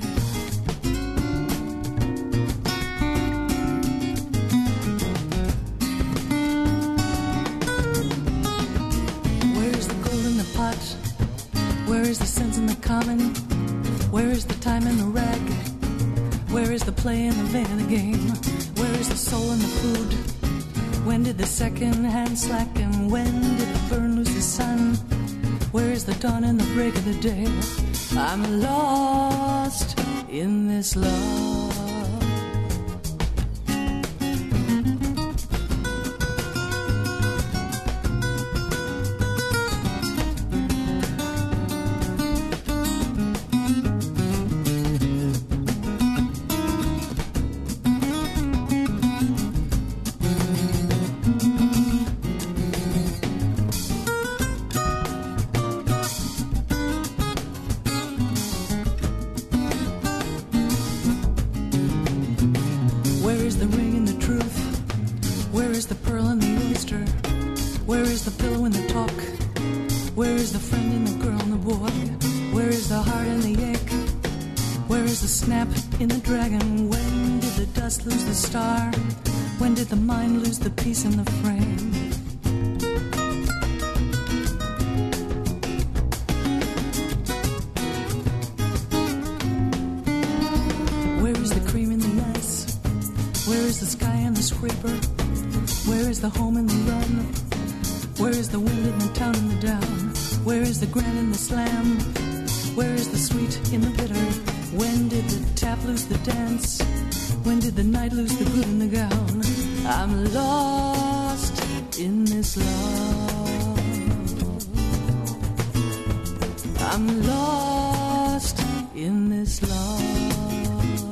Where is the gold in the pot? Where is the sense in the common? Where is the time in the rag? Where is the play in the vein of the game? Where is the soul in the food? When did the second hand slacken? When did the burn lose the sun? Where is the dawn and the break of the day? I'm lost in this love. is the snap in the dragon? When did the dust lose the star? When did the mind lose the piece in the frame? Where is the cream in the ice? Where is the sky and the scraper? Where is the home and the run? Where is the wind in the town and the down? Where is the grand and the slam? Where is the sweet in the bitter? When did the tap lose the dance? When did the night lose the good in the gown? I'm lost in this love. I'm lost in this love.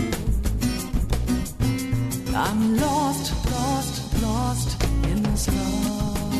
I'm lost, lost, lost in this love.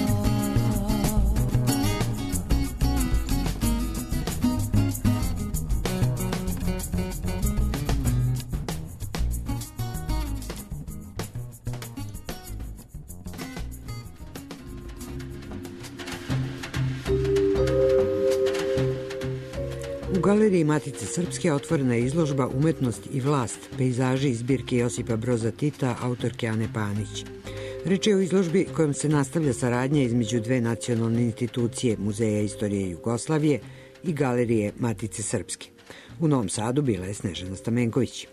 U Galeriji Matice Srpske otvorena je izložba Umetnost i vlast, pejzaži iz zbirke Josipa Broza Tita, autorke Ane Panić. Reč je o izložbi kojom se nastavlja saradnja između dve nacionalne institucije, Muzeja istorije Jugoslavije i Galerije Matice Srpske. U Novom Sadu bila je Snežana Stamenković.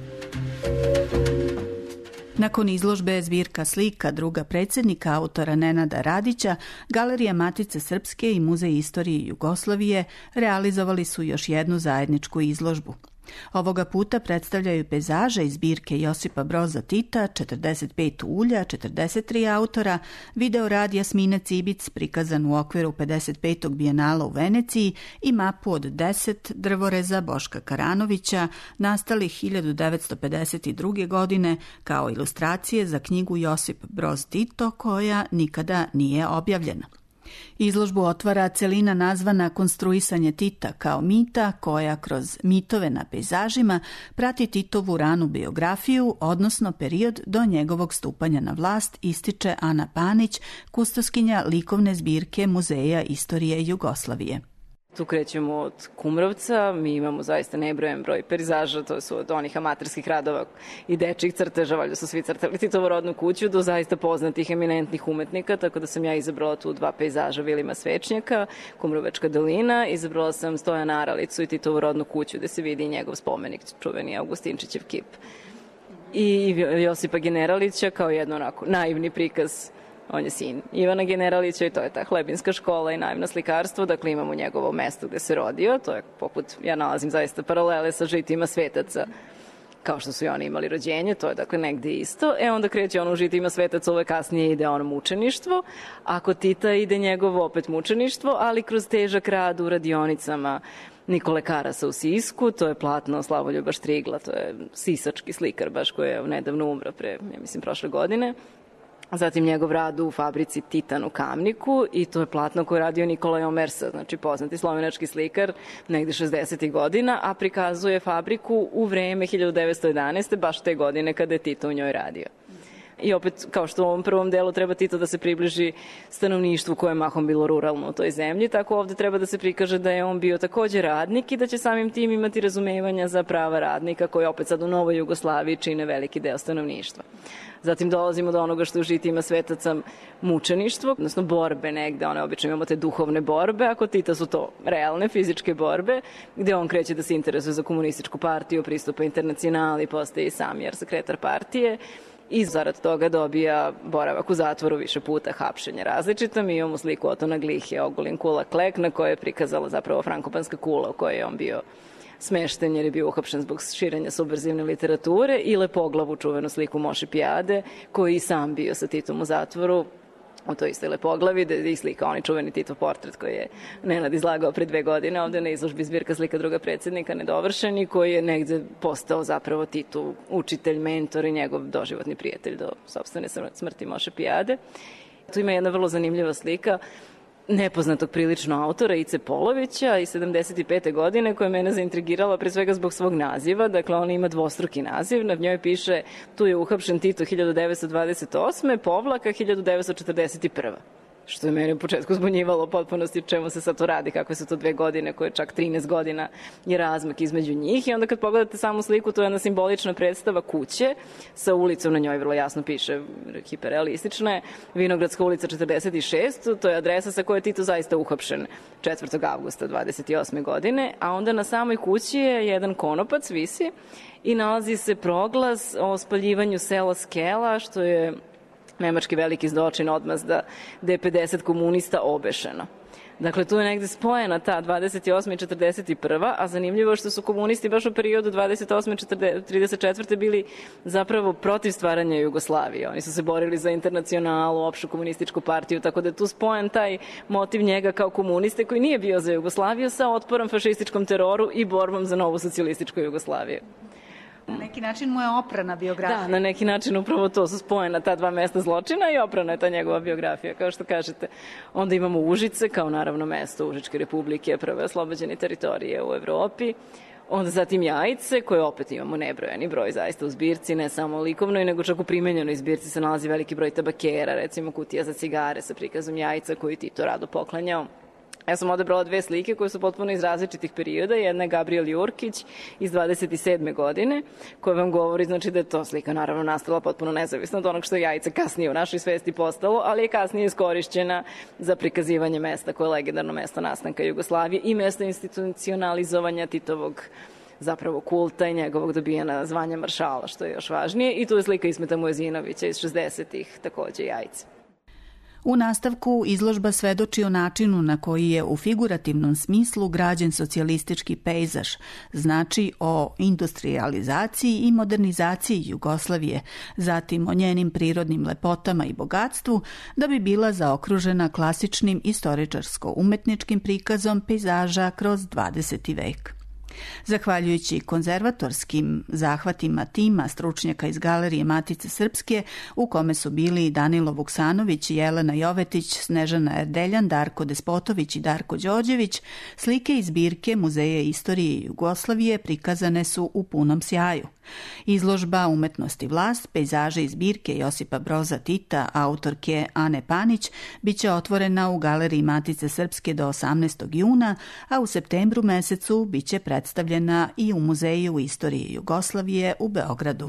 Nakon izložbe zbirka slika druga predsjednika, autora Nenada Radića, Galerija Matice Srpske i Muzej istorije Jugoslavije realizovali su još jednu zajedničku izložbu. Ovoga puta predstavljaju pejzaže iz zbirke Josipa Broza Tita, četrdeset pet ulja, četrdeset tri autora, video rad Jasmine Cibic prikazan u okviru pedeset petog bijenala u Veneciji i mapu od deset drvoreza Boška Karanovića, nastalih hiljadu devetsto pedeset druge. godine, kao ilustracije za knjigu Josip Broz Tito, koja nikada nije objavljena. Izložbu otvara celina nazvana Konstruisanje Tita kao mita, koja kroz mitove na pejzažima prati Titovu ranu biografiju, odnosno period do njegovog stupanja na vlast, ističe Ana Panić, kustoskinja likovne zbirke Muzeja istorije Jugoslavije. Tu krećemo od Kumrovca, mi imamo zaista nebrojen broj pejzaža, to su od onih amaterskih radova i dečjih crteža, valjda su svi crtali Titovu rodnu kuću, do zaista poznatih eminentnih umetnika, tako da sam ja izabrala tu dva pejzaža Vilima Svečnjaka, Kumrovačka dolina, izabrala sam Stojana Aralicu i Titovu rodnu kuću, gde se vidi njegov spomenik, čuveni Augustinčićev kip. I Josipa Generalića kao jedno onako naivni prikaz. On je sin Ivana Generalića i to je ta Hlebinska škola i naivno slikarstvo, dakle imamo njegovo mesto gde se rodio, to je poput, ja nalazim zaista paralele sa žitima svetaca, kao što su i oni imali rođenje, to je dakle negde isto. E onda kreće ono u žitima svetaca, ove kasnije ide ono mučeništvo, a kod Tita ide njegovo opet mučeništvo, ali kroz težak rad u radionicama Nikole Karasa u Sisku, to je platno Slavoljuba Štrigla, to je sisački slikar baš koji je nedavno umro pre, ja mislim, prošle godine. Zatim njegov rad u fabrici Titan u Kamniku i to je platno koje je radio Nikolaj Omersa, znači poznati slovenački slikar negde šezdesetih godina, a prikazuje fabriku u vreme hiljadu devetsto jedanaeste. baš te godine kada je Tito u njoj radio. I opet, kao što u ovom prvom delu treba Tito da se približi stanovništvu koje je mahom bilo ruralno u toj zemlji, tako ovde treba da se prikaže da je on bio takođe radnik i da će samim tim imati razumevanja za prava radnika koje opet sad u Novoj Jugoslaviji čine veliki deo stanovništva. Zatim dolazimo do onoga što u žitima svetaca mučeništvo, odnosno borbe negde, one obično imamo te duhovne borbe, a kod Tita su to realne fizičke borbe, gde on kreće da se interesuje za komunističku partiju, pristupa internacionali, postaje i sam jer sekretar partije i zarad toga dobija boravak u zatvoru više puta, hapšenje različito. Mi imamo sliku Otona Glihe, Ogulin Kula Klek, na kojoj je prikazala zapravo frankopanska kula u kojoj je on bio smešten jer je bio uhapšen zbog širenja subverzivne literature, i Lepoglavu, čuvenu sliku Moši Pijade, koji i sam bio sa Titom u zatvoru u toj istoj Lepoglavi, da je slika onaj čuveni Titov portret koji je Nenad izlagao pre dve godine ovde na izložbi zbirka slika druga predsjednika, nedovršeni, koji je negde postao zapravo Tito učitelj, mentor i njegov doživotni prijatelj do sopstvene smrti Moše Pijade. Tu ima jedna vrlo zanimljiva slika nepoznatog prilično autora Ice Polovića iz sedamdeset pete. godine, koja je mene zaintrigirala pre svega zbog svog naziva. Dakle, ona ima dvostruki naziv, na njoj piše tu je uhapšen Tito hiljadu devetsto dvadeset osme povlaka hiljadu devetsto četrdeset prve. što je mene u početku zbunjivalo potpunosti čemu se sad to radi, kakve su to dve godine koje čak trinaest godina je razmak između njih i onda kad pogledate samu sliku to je jedna simbolična predstava kuće sa ulicom, na njoj vrlo jasno piše, hiperrealistična je, Vinogradska ulica četrdeset šest, to je adresa sa koje je Tito zaista uhapšen četvrtog avgusta dvadeset osme godine, a onda na samoj kući je jedan konopac visi i nalazi se proglas o spaljivanju sela Skela, što je nemački veliki zločin odmazda gde je pedeset komunista obešeno. Dakle, tu je negde spojena ta dvadeset osma i četrdeset prva, a zanimljivo je što su komunisti baš u periodu dvadeset osme i trideset četvrte bili zapravo protiv stvaranja Jugoslavije. Oni su se borili za internacionalu, opšu komunističku partiju, tako da je tu spojen taj motiv njega kao komuniste koji nije bio za Jugoslaviju sa otporom fašističkom teroru i borbom za novu socijalističku Jugoslaviju. Na neki način mu je oprana biografija. Da, na neki način upravo to su spojena ta dva mesta zločina i oprana je ta njegova biografija, kao što kažete. Onda imamo Užice, kao naravno mesto Užičke republike, prve oslobođene teritorije u Evropi. Onda zatim Jajice, koje opet imamo nebrojani broj zaista u zbirci, ne samo likovnoj, nego čak u primenjenoj zbirci se nalazi veliki broj tabakera, recimo kutija za cigare sa prikazom Jajica koju Tito rado poklanjao. Ja sam odabrala dve slike koje su potpuno iz različitih perioda. Jedna je Gabriel Jurkić iz dvadeset sedme godine, koja vam govori znači, da je to slika naravno nastala potpuno nezavisno od onog što je Jajice kasnije u našoj svesti postalo, ali je kasnije iskorišćena za prikazivanje mesta koje je legendarno mesto nastanka Jugoslavije i mesto institucionalizovanja Titovog zapravo kulta i njegovog dobijena zvanja maršala, što je još važnije. I tu je slika Ismeta Mujezinovića iz šezdesetih, takođe Jajice. U nastavku izložba svedoči o načinu na koji je u figurativnom smislu građen socijalistički pejzaž, znači o industrializaciji i modernizaciji Jugoslavije, zatim o njenim prirodnim lepotama i bogatstvu, da bi bila zaokružena klasičnim istoričarsko-umetničkim prikazom pejzaža kroz dvadeseti vek. Zahvaljujući konzervatorskim zahvatima tima stručnjaka iz Galerije Matice Srpske, u kome su bili Danilo Vuksanović, Jelena Jovetić, Snežana Erdeljan, Darko Despotović i Darko Đorđević, slike iz zbirke Muzeja istorije Jugoslavije prikazane su u punom sjaju. Izložba Umetnost i vlast, pejzaže iz zbirke Josipa Broza Tita, autorke Ane Panić, biće otvorena u Galeriji Matice Srpske do osamnaestog juna, a u septembru mesecu biće predstavljena i u Muzeju istorije Jugoslavije u Beogradu.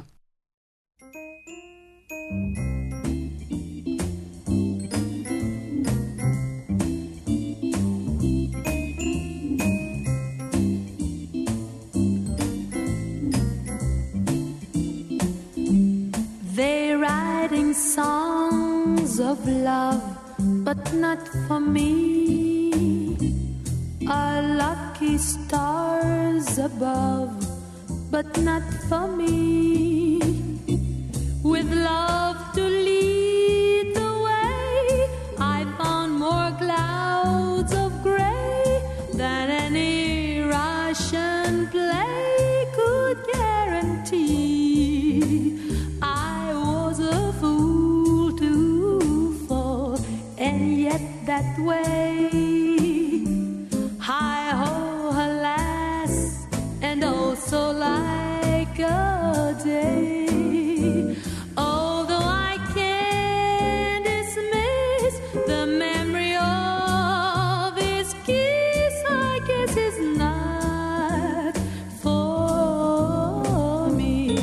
They're writing songs of love, but not for me. Are lucky stars above, but not for me. With love to lead the way, I found more clouds of gray than any Russian play could guarantee. I was a fool to fall, and yet that way. Hi-ho, alas, and also like a day. Although I can't dismiss the memory of his kiss, I guess it's not for me.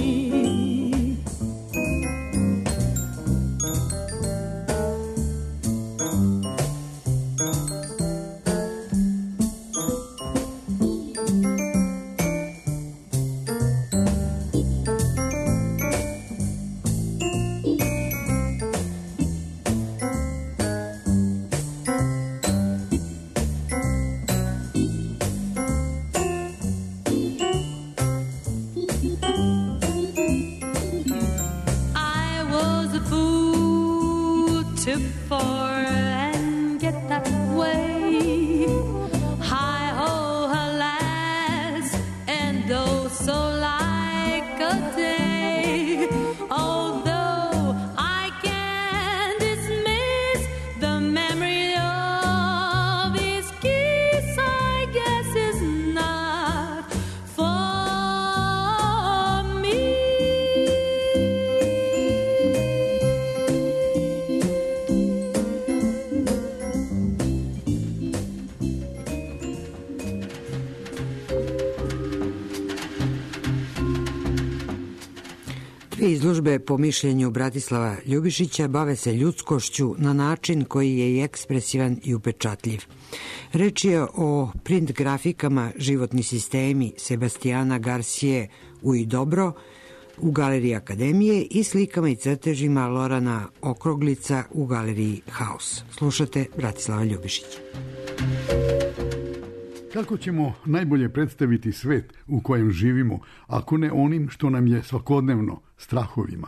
Dve izložbe, po mišljenju Bratislava Ljubišića, bave se ljudskošću na način koji je i ekspresivan i upečatljiv. Reč je o print grafikama Životni sistemi Sebastijana Garcije u i dobro u Galeriji Akademije i slikama i crtežima Lorana Okroglica u Galeriji Haus. Slušate Bratislava Ljubišića. Kako ćemo najbolje predstaviti svet u kojem živimo, ako ne onim što nam je svakodnevno, strahovima?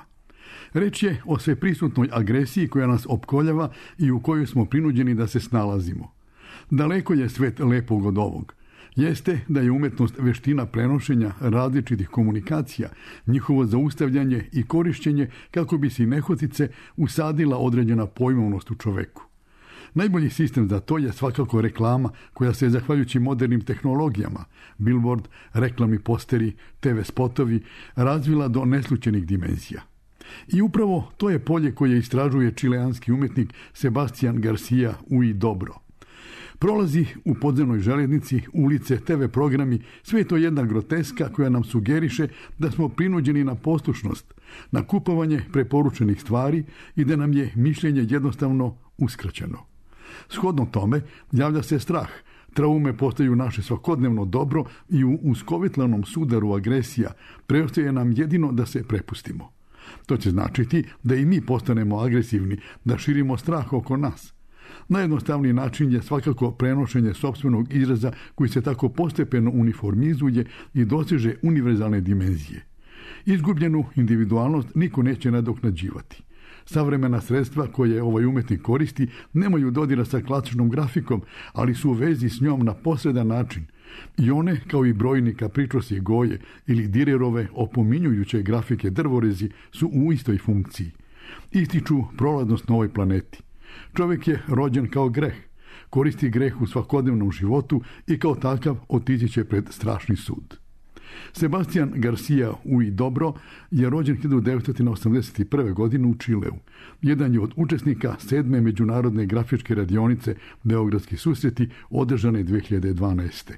Reč je o sveprisutnoj agresiji koja nas opkoljava i u kojoj smo prinuđeni da se snalazimo. Daleko je svet lepog od ovog. Jeste da je umetnost veština prenošenja različitih komunikacija, njihovo zaustavljanje i korišćenje kako bi se nehotice usadila određena pojmovnost u čoveku. Najbolji sistem za to je svakako reklama koja se, zahvaljujući modernim tehnologijama, billboard, reklamni posteri, te ve spotovi, razvila do neslućenih dimenzija. I upravo to je polje koje istražuje čileanski umetnik Sebastian Garcia u i dobro. Prolazi u podzemnoj železnici, ulice, te ve programi, sve je to jedna groteska koja nam sugeriše da smo prinuđeni na poslušnost, na kupovanje preporučenih stvari i da nam je mišljenje jednostavno uskraćeno. Shodno tome javlja se strah, traume postaju naše svakodnevno dobro i u uskovitlanom sudaru agresija preostaje nam jedino da se prepustimo. To će značiti da i mi postanemo agresivni, da širimo strah oko nas. Najjednostavniji način je svakako prenošenje sopstvenog izraza koji se tako postepeno uniformizuje i doseže univerzalne dimenzije. Izgubljenu individualnost niko neće nadoknađivati. Savremena sredstva koje ovaj umetnik koristi nemaju dodira sa klasičnom grafikom, ali su u vezi s njom na posredan način. I one, kao i brojni kapričosi Goje ili Direrove opominjujuće grafike drvorezi, su u istoj funkciji. Ističu prolaznost na ovoj planeti. Čovjek je rođen kao greh, koristi greh u svakodnevnom životu i kao takav otići će pred strašni sud. Sebastian Garcia u i dobro je rođen hiljadu devetsto osamdeset prve. godine u Čileu. Jedan je od učesnika sedme međunarodne grafičke radionice Beogradski susreti održane dve hiljade dvanaeste.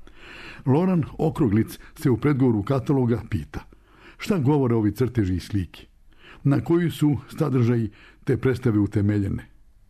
Loran Okroglic se u predgovoru kataloga pita: šta govore ovi crteži i slike? Na koji su sadržaji te predstave utemeljene?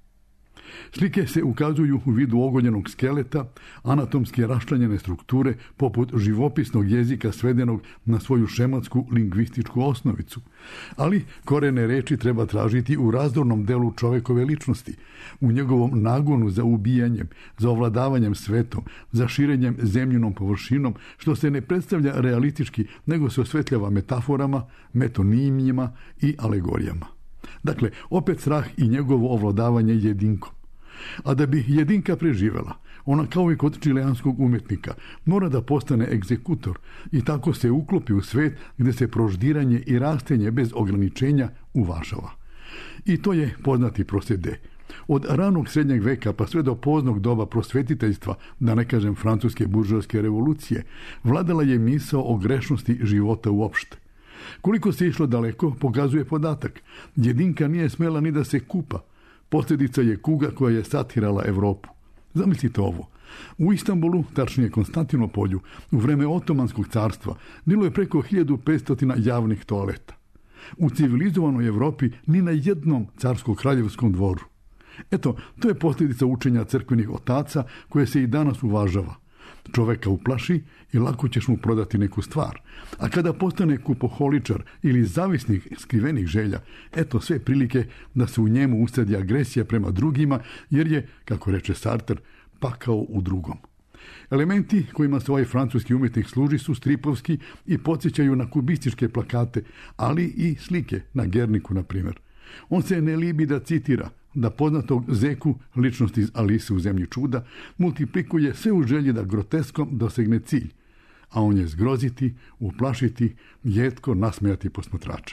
Slike se ukazuju u vidu ogoljenog skeleta, anatomski raščlanjene strukture poput živopisnog jezika svedenog na svoju šematsku lingvističku osnovicu. Ali korene reči treba tražiti u razdornom delu čovekove ličnosti, u njegovom nagonu za ubijanjem, za ovladavanjem svetom, za širenjem zemljinom površinom, što se ne predstavlja realistički, nego se osvetljava metaforama, metonimijima i alegorijama. Dakle, opet strah i njegovo ovladavanje jedinkom. A da bi jedinka preživela, ona kao i kod čileanskog umetnika mora da postane egzekutor i tako se uklopi u svet gdje se proždiranje i rastenje bez ograničenja uvažava. I to je poznati procede. Od ranog srednjeg veka pa sve do poznog doba prosvetiteljstva, da ne kažem francuske buržoaske revolucije, vladala je misao o grešnosti života uopšte. Koliko se išlo daleko, pokazuje podatak. Jedinka nije smela ni da se kupa. Posljedica je kuga koja je satirala Evropu. Zamislite ovo. U Istanbulu, tačnije Konstantinopolju, u vreme Otomanskog carstva, bilo je preko hiljadu petsto javnih toaleta. U civilizovanoj Evropi ni na jednom carsko-kraljevskom dvoru. Eto, to je posljedica učenja crkvenih otaca koje se i danas uvažava. Čoveka uplaši i lako ćeš mu prodati neku stvar. A kada postane kupoholičar ili zavisnik skrivenih želja, eto sve prilike da se u njemu usadi agresija prema drugima, jer je, kako reče Sartre, pakao u drugom. Elementi kojima se ovaj francuski umjetnik služi su stripovski i podsjećaju na kubističke plakate, ali i slike na Gerniku, na primjer. On se ne libi da citira, da poznatog Zeku, ličnosti iz Alise u zemlji čuda, multiplikuje sve u želji da groteskom dosegne cilj, a on je zgroziti, uplašiti, jetko nasmejati posmatrača.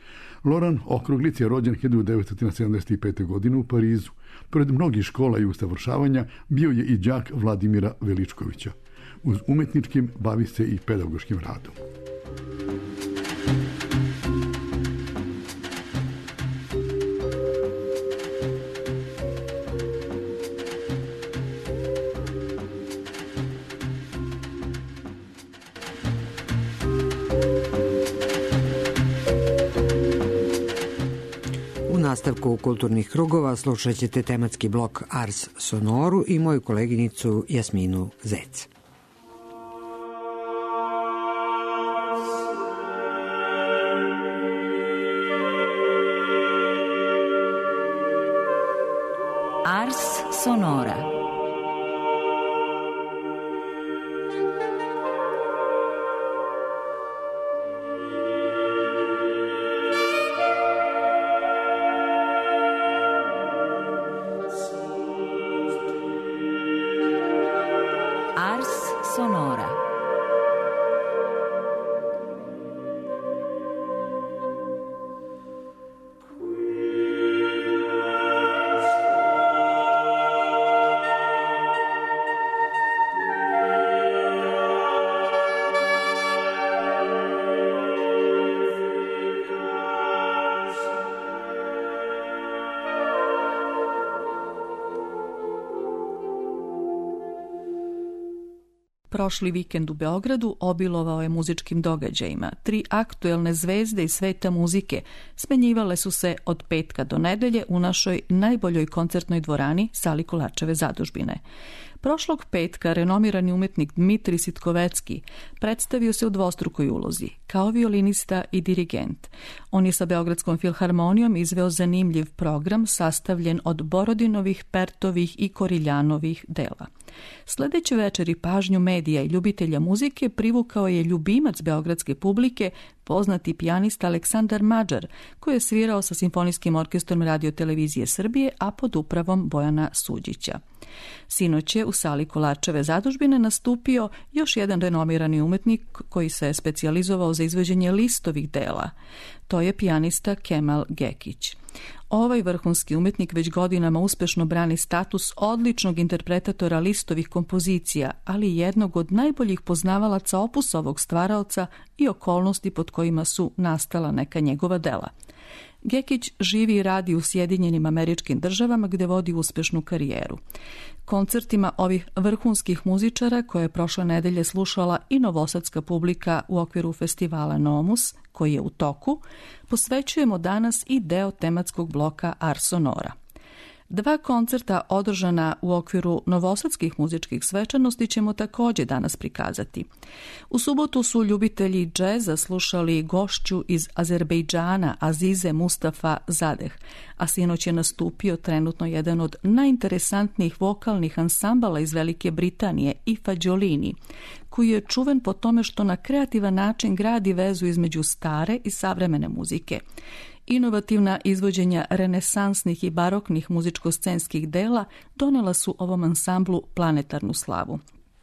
Loran Okroglic je rođen hiljadu devetsto sedamdeset pete. godine u Parizu. Pored mnogih škola i usavršavanja bio je i đak Vladimira Veličkovića. Uz umetničkim bavi se i pedagoškim radom. nastavku kulturnih krugova slušat ćete tematski blok Ars Sonoru i moju koleginicu Jasminu Zec. Ars Sonora. Ars Sonora. Prošli vikend u Beogradu obilovao je muzičkim događajima. Tri aktuelne zvezde iz sveta muzike smenjivale su se od petka do nedelje u našoj najboljoj koncertnoj dvorani Sali Kolarčeve zadužbine. Prošlog petka renomirani umetnik Dmitri Sitkovecki predstavio se u dvostrukoj ulozi, kao violinista i dirigent. On je sa Beogradskom filharmonijom izveo zanimljiv program sastavljen od Borodinovih, Pertovih i Koriljanovih dela. Sledeće večeri pažnju medija i ljubitelja muzike privukao je ljubimac beogradske publike, poznati pijanista Aleksandar Mađar, koji je svirao sa Simfonijskim orkestrom Radio Televizije Srbije, a pod upravom Bojana Suđića. Sinoć je u Sali Kolarčeve zadužbine nastupio još jedan renomirani umetnik koji se je specijalizovao za izvođenje listovih dela. To je pijanista Kemal Gekić. Ovaj vrhunski umetnik već godinama uspešno brani status odličnog interpretatora listovih kompozicija, ali jednog od najboljih poznavalaca opusa ovog stvaraoca i okolnosti pod kojima su nastala neka njegova dela. Gekić živi i radi u Sjedinjenim Američkim Državama gde vodi uspešnu karijeru. Koncertima ovih vrhunskih muzičara koje je prošle nedelje slušala i novosadska publika u okviru festivala Nomus, koji je u toku, posvećujemo danas i deo tematskog bloka Ars Sonora. Dva koncerta održana u okviru novosadskih muzičkih svečanosti ćemo takođe danas prikazati. U subotu su ljubitelji džeza slušali gošću iz Azerbejdžana Azize Mustafa Zadeh, a sinoć je nastupio trenutno jedan od najinteresantnijih vokalnih ansambala iz Velike Britanije, Ifa Đolini, koji je čuven po tome što na kreativan način gradi vezu između stare i savremene muzike. Inovativna izvođenja renesansnih i baroknih muzičko-scenskih dela donela su ovom ansamblu planetarnu slavu.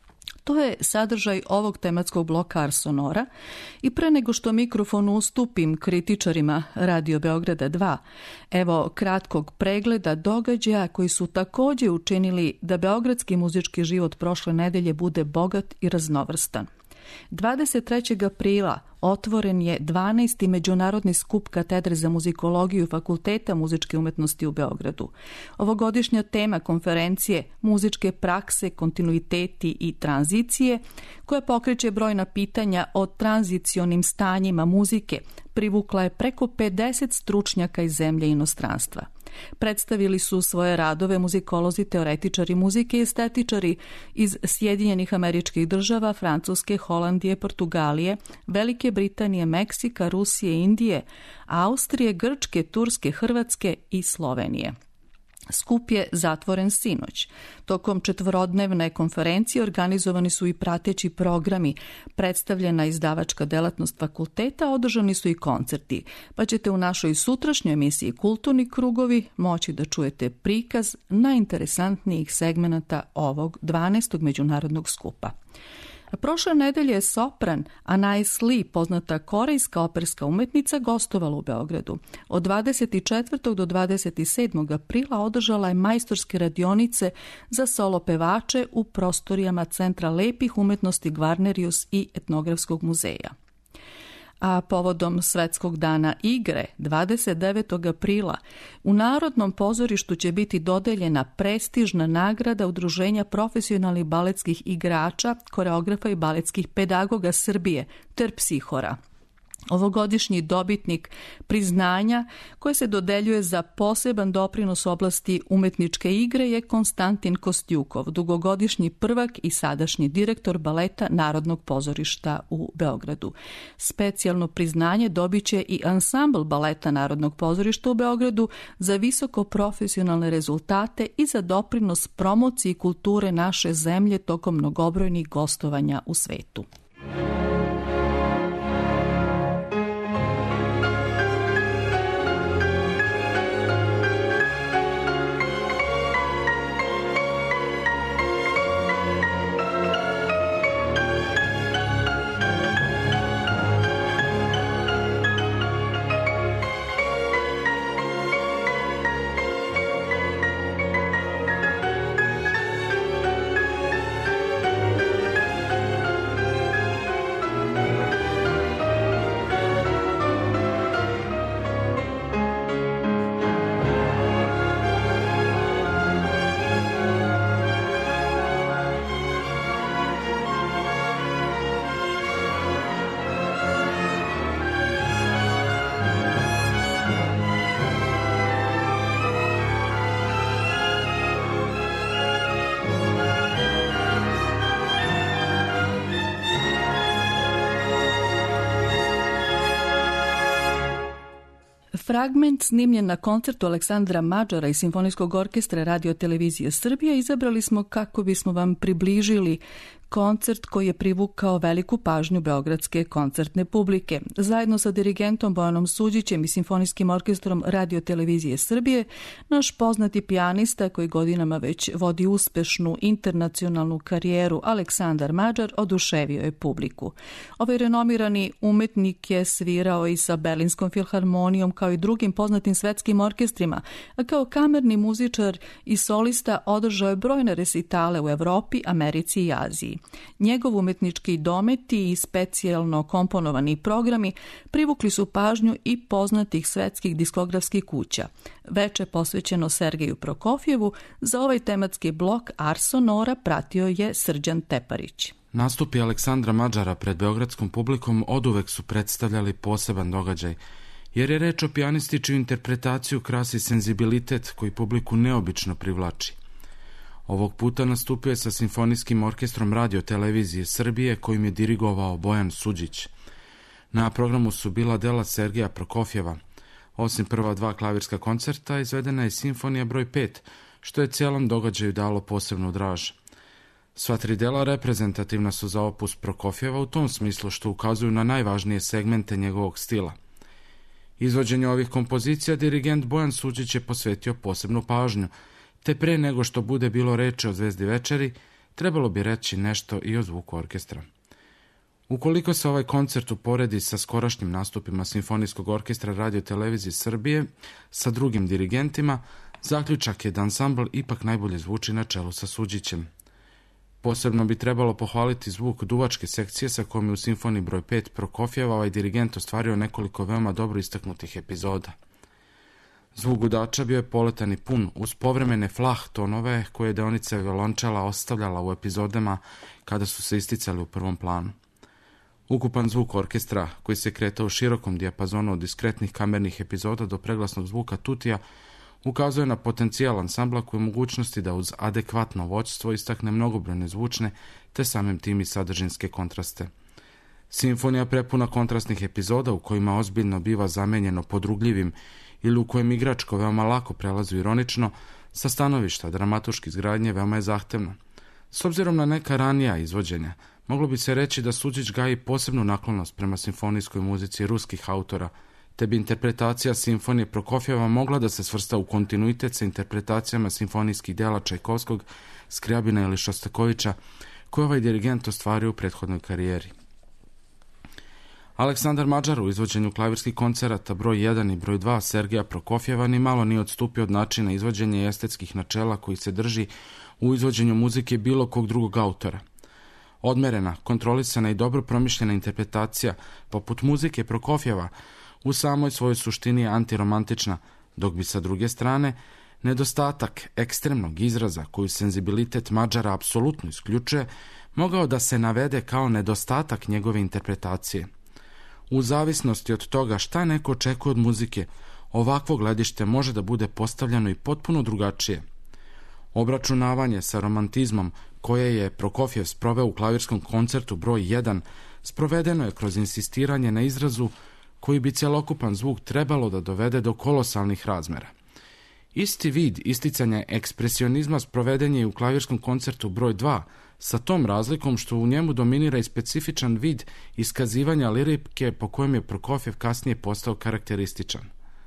To je sadržaj ovog tematskog bloka Ars Sonora i pre nego što mikrofon ustupim kritičarima Radio Beograda dva, evo kratkog pregleda događaja koji su takođe učinili da beogradski muzički život prošle nedelje bude bogat i raznovrstan. dvadeset trećeg aprila otvoren je dvanaesti međunarodni skup katedre za muzikologiju Fakulteta muzičke umetnosti u Beogradu. Ovogodišnja tema konferencije Muzičke prakse, kontinuiteti i tranzicije, koja pokreće brojna pitanja o tranzicionim stanjima muzike, privukla je preko pedeset stručnjaka iz zemlje i inostranstva. Predstavili su svoje radove muzikolozi, teoretičari muzike i estetičari iz Sjedinjenih Američkih Država, Francuske, Holandije, Portugalije, Velike Britanije, Meksika, Rusije, Indije, Austrije, Grčke, Turske, Hrvatske i Slovenije. Skup je zatvoren sinoć. Tokom četvorodnevne konferencije organizovani su i prateći programi, predstavljena izdavačka delatnost fakulteta, održani su i koncerti, pa ćete u našoj sutrašnjoj emisiji Kulturni krugovi moći da čujete prikaz najinteresantnijih segmenata ovog dvanaestog međunarodnog skupa. Prošle nedelje je sopran Anais Lee, poznata korejska operska umetnica, gostovala u Beogradu. Od dvadeset četvrtog do dvadeset sedmog aprila održala je majstorske radionice za solo pevače u prostorijama Centra lepih umetnosti Gvarnerius i Etnografskog muzeja. A povodom Svetskog dana igre, dvadeset devetog aprila, u Narodnom pozorištu će biti dodeljena prestižna nagrada Udruženja profesionalnih baletskih igrača, koreografa i baletskih pedagoga Srbije, Terpsihora. Ovogodišnji dobitnik priznanja koje se dodeljuje za poseban doprinos u oblasti umetničke igre je Konstantin Kostjukov, dugogodišnji prvak i sadašnji direktor baleta Narodnog pozorišta u Beogradu. Specijalno priznanje dobiće i ansambl baleta Narodnog pozorišta u Beogradu za visoko profesionalne rezultate i za doprinos promociji kulture naše zemlje tokom mnogobrojnih gostovanja u svetu. Fragment snimljen na koncertu Aleksandra Mađara i Simfonijskog orkestra Radio Televizije Srbije izabrali smo kako bismo vam približili koncert koji je privukao veliku pažnju beogradske koncertne publike. Zajedno sa dirigentom Bojanom Suđićem i Simfonijskim orkestrom Radio Televizije Srbije, naš poznati pijanista koji godinama već vodi uspešnu internacionalnu karijeru Aleksandar Mađar oduševio je publiku. Ovaj renomirani umetnik je svirao i sa Berlinskom filharmonijom kao i drugim poznatim svetskim orkestrima, a kao kamerni muzičar i solista održao je brojne resitale u Evropi, Americi i Aziji. Njegov umetnički dometi i specijalno komponovani programi privukli su pažnju i poznatih svetskih diskografskih kuća. Veče posvećeno Sergeju Prokofjevu za ovaj tematski blok Ars Sonora pratio je Srđan Teparić. Nastupi Aleksandra Mađara pred beogradskom publikom oduvek su predstavljali poseban događaj, jer je reč o pijanisti čiju interpretaciju krasi senzibilitet koji publiku neobično privlači. Ovog puta nastupio je sa Simfonijskim orkestrom Radio Televizije Srbije kojim je dirigovao Bojan Suđić. Na programu su bila dela Sergeja Prokofjeva. Osim prva dva klavirska koncerta, izvedena je simfonija broj pet, što je cijelom događaju dalo posebnu draž. Sva tri dela reprezentativna su za opus Prokofjeva u tom smislu što ukazuju na najvažnije segmente njegovog stila. Izvođenju ovih kompozicija dirigent Bojan Suđić je posvetio posebnu pažnju, te pre nego što bude bilo reči o Zvezdi večeri, trebalo bi reći nešto i o zvuku orkestra. Ukoliko se ovaj koncert uporedi sa skorašnjim nastupima Simfonijskog orkestra Radio Televizije Srbije sa drugim dirigentima, zaključak je da ansambl ipak najbolje zvuči na čelu sa Suđićem. Posebno bi trebalo pohvaliti zvuk duvačke sekcije sa kojom je u simfoniji broj pet Prokofjeva ovaj dirigent ostvario nekoliko veoma dobro istaknutih epizoda. Zvuk gudača bio je poletan i pun, uz povremene flah tonove koje je deonica violončela ostavljala u epizodama kada su se isticali u prvom planu. Ukupan zvuk orkestra, koji se kretao u širokom dijapazonu od diskretnih kamernih epizoda do preglasnog zvuka tutija, ukazuje na potencijal ansambla koji je mogućnosti da uz adekvatno vođstvo istakne mnogobrojne zvučne te samim tim i sadržinske kontraste. Simfonija prepuna kontrastnih epizoda u kojima ozbiljno biva zamenjeno podrugljivim ili u kojem igračko veoma lako prelazi ironično, sa stanovišta dramaturške izgradnje veoma je zahtevno. S obzirom na neka ranija izvođenja, moglo bi se reći da Suđić gaji posebnu naklonost prema simfonijskoj muzici ruskih autora, te bi interpretacija simfonije Prokofjeva mogla da se svrsta u kontinuitet sa interpretacijama simfonijskih dela Čajkovskog, Skriabina ili Šostakovića, koje ovaj dirigent ostvario u prethodnoj karijeri. Aleksandar Mađar u izvođenju klavirskih koncerata broj jedan i broj dva Sergeja Prokofjeva ni malo nije odstupio od načina izvođenja i estetskih načela koji se drži u izvođenju muzike bilo kog drugog autora. Odmerena, kontrolisana i dobro promišljena interpretacija, poput muzike Prokofjeva, u samoj svojoj suštini je antiromantična, dok bi sa druge strane nedostatak ekstremnog izraza koju senzibilitet Mađara apsolutno isključuje, mogao da se navede kao nedostatak njegove interpretacije. U zavisnosti od toga šta neko očekuje od muzike, ovakvo gledište može da bude postavljeno i potpuno drugačije. Obračunavanje sa romantizmom koje je Prokofjev sproveo u klavirskom koncertu broj jedan sprovedeno je kroz insistiranje na izrazu koji bi cjelokupan zvuk trebalo da dovede do kolosalnih razmera. Isti vid isticanja ekspresionizma sproveden je i u klavirskom koncertu broj dva, sa tom razlikom što u njemu dominira i specifičan vid iskazivanja lirike po kojem je Prokofjev kasnije postao karakterističan.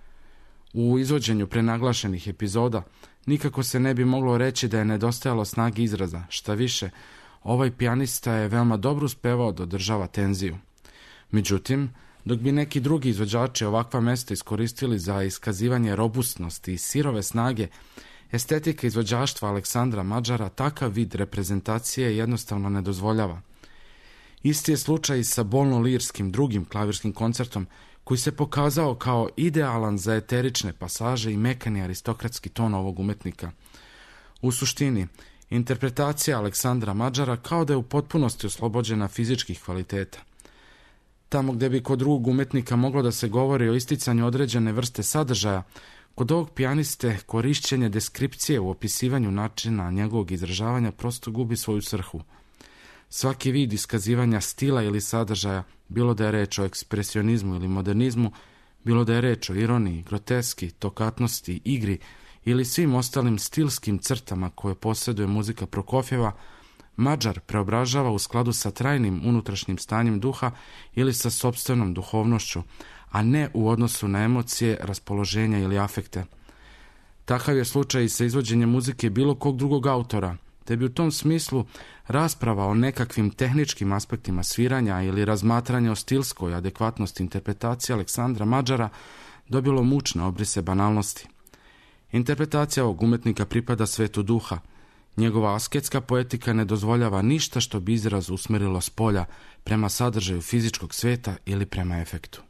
U izvođenju prenaglašenih epizoda nikako se ne bi moglo reći da je nedostajalo snage izraza, šta više, ovaj pijanista je veoma dobro uspevao da održava tenziju. Međutim, dok bi neki drugi izvođači ovakva mesta iskoristili za iskazivanje robustnosti i sirove snage, estetika izvođaštva Aleksandra Mađara takav vid reprezentacije jednostavno ne dozvoljava. Isti je slučaj i sa bolno-lirskim drugim klavirskim koncertom koji se pokazao kao idealan za eterične pasaže i mekani aristokratski ton ovog umetnika. U suštini, interpretacija Aleksandra Mađara kao da je u potpunosti oslobođena fizičkih kvaliteta. Tamo gde bi kod drugog umetnika moglo da se govori o isticanju određene vrste sadržaja, kod ovog pijaniste korišćenje deskripcije u opisivanju načina njegovog izražavanja prosto gubi svoju svrhu. Svaki vid iskazivanja stila ili sadržaja, bilo da je reč o ekspresionizmu ili modernizmu, bilo da je reč o ironiji, groteski, tokatnosti, igri ili svim ostalim stilskim crtama koje posjeduje muzika Prokofjeva, Mađar preobražava u skladu sa trajnim unutrašnjim stanjem duha ili sa sopstvenom duhovnošću, a ne u odnosu na emocije, raspoloženja ili afekte. Takav je slučaj i sa izvođenjem muzike bilo kog drugog autora, te bi u tom smislu rasprava o nekakvim tehničkim aspektima sviranja ili razmatranje o stilskoj adekvatnosti interpretacije Aleksandra Mađara dobilo mučne obrise banalnosti. Interpretacija ovog umetnika pripada svetu duha. Njegova asketska poetika ne dozvoljava ništa što bi izraz usmerilo s polja prema sadržaju fizičkog sveta ili prema efektu.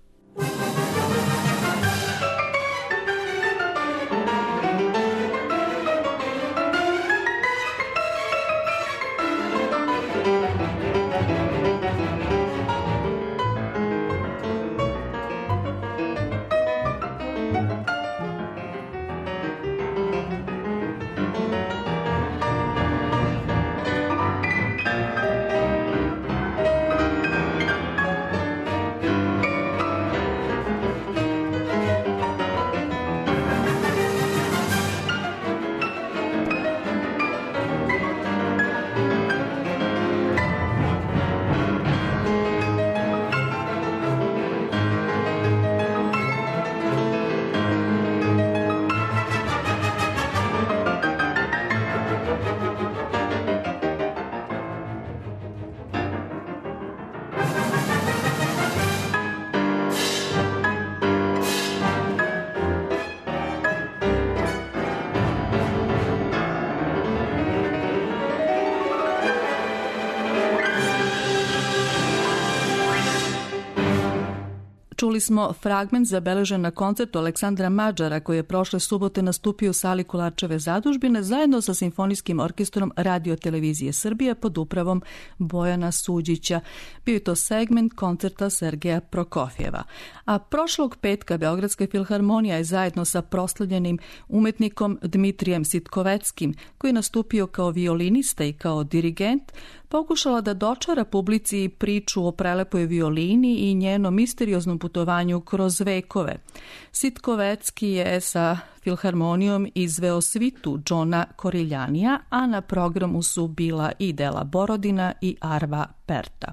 Čuli smo fragment zabeležen na koncertu Aleksandra Mađara koji je prošle subote nastupio u sali Kolarčeve zadužbine zajedno sa Simfonijskim orkestrom Radio Televizije Srbije pod upravom Bojana Suđića. Bio je to segment koncerta Sergeja Prokofjeva. A prošlog petka Beogradska filharmonija je zajedno sa proslavljenim umetnikom Dmitrijem Sitkoveckim, koji je nastupio kao violinista i kao dirigent, pokušala da dočara publici priču o prelepoj violini i njenom misterioznom putovanju kroz vekove. Sitkovecki je sa filharmonijom izveo svitu Džona Koriljanija, a na programu su bila i Dela Borodina i Arva Perta.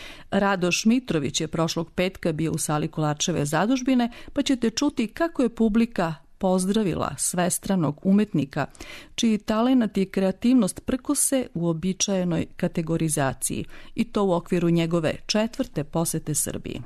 Radoš Mitrović je prošlog petka bio u sali Kolarčeve zadužbine, pa ćete čuti kako je publika pozdravila svestranog umetnika, čiji talenat i kreativnost prkose u običajenoj kategorizaciji, i to u okviru njegove četvrte posete Srbiji.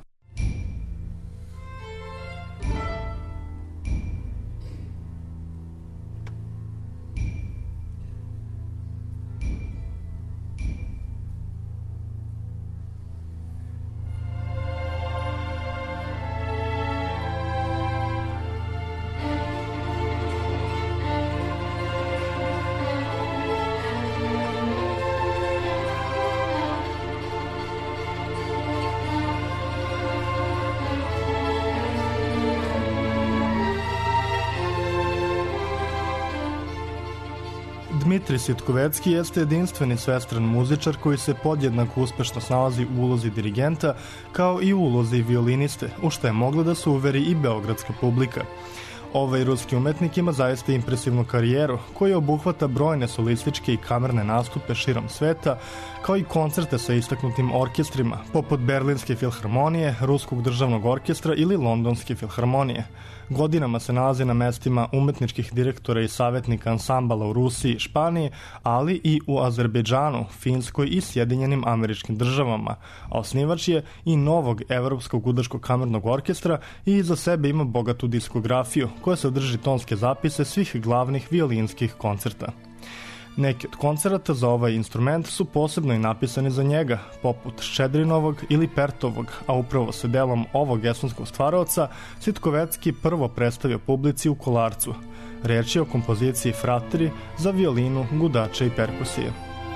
Dmitrij Sitkovecki jeste jedinstveni svestran muzičar koji se podjednako uspešno snalazi u ulozi dirigenta kao i u ulozi violiniste, u što je mogla da se uveri i beogradska publika. Ovaj ruski umetnik ima zaista impresivnu karijeru koja obuhvata brojne solističke i kamerne nastupe širom sveta, kao i koncerte sa istaknutim orkestrima, poput Berlinske filharmonije, Ruskog državnog orkestra ili Londonske filharmonije. Godinama se nalazi na mestima umetničkih direktora i savjetnika ansambala u Rusiji, Španiji, ali i u Azerbejdžanu, Finskoj i Sjedinjenim Američkim Državama, a osnivač je i novog Evropskog udaškog kamernog orkestra i iza sebe ima bogatu diskografiju koja sadrži tonske zapise svih glavnih violinskih koncerta. Neki od koncerata za ovaj instrument su posebno i napisani za njega, poput Ščedrinovog ili Pertovog, a upravo se delom ovog estonskog stvaraoca Sitkovecki prvo predstavio publici u Kolarcu. Reč je o kompoziciji Fratri za violinu, gudače i perkusije.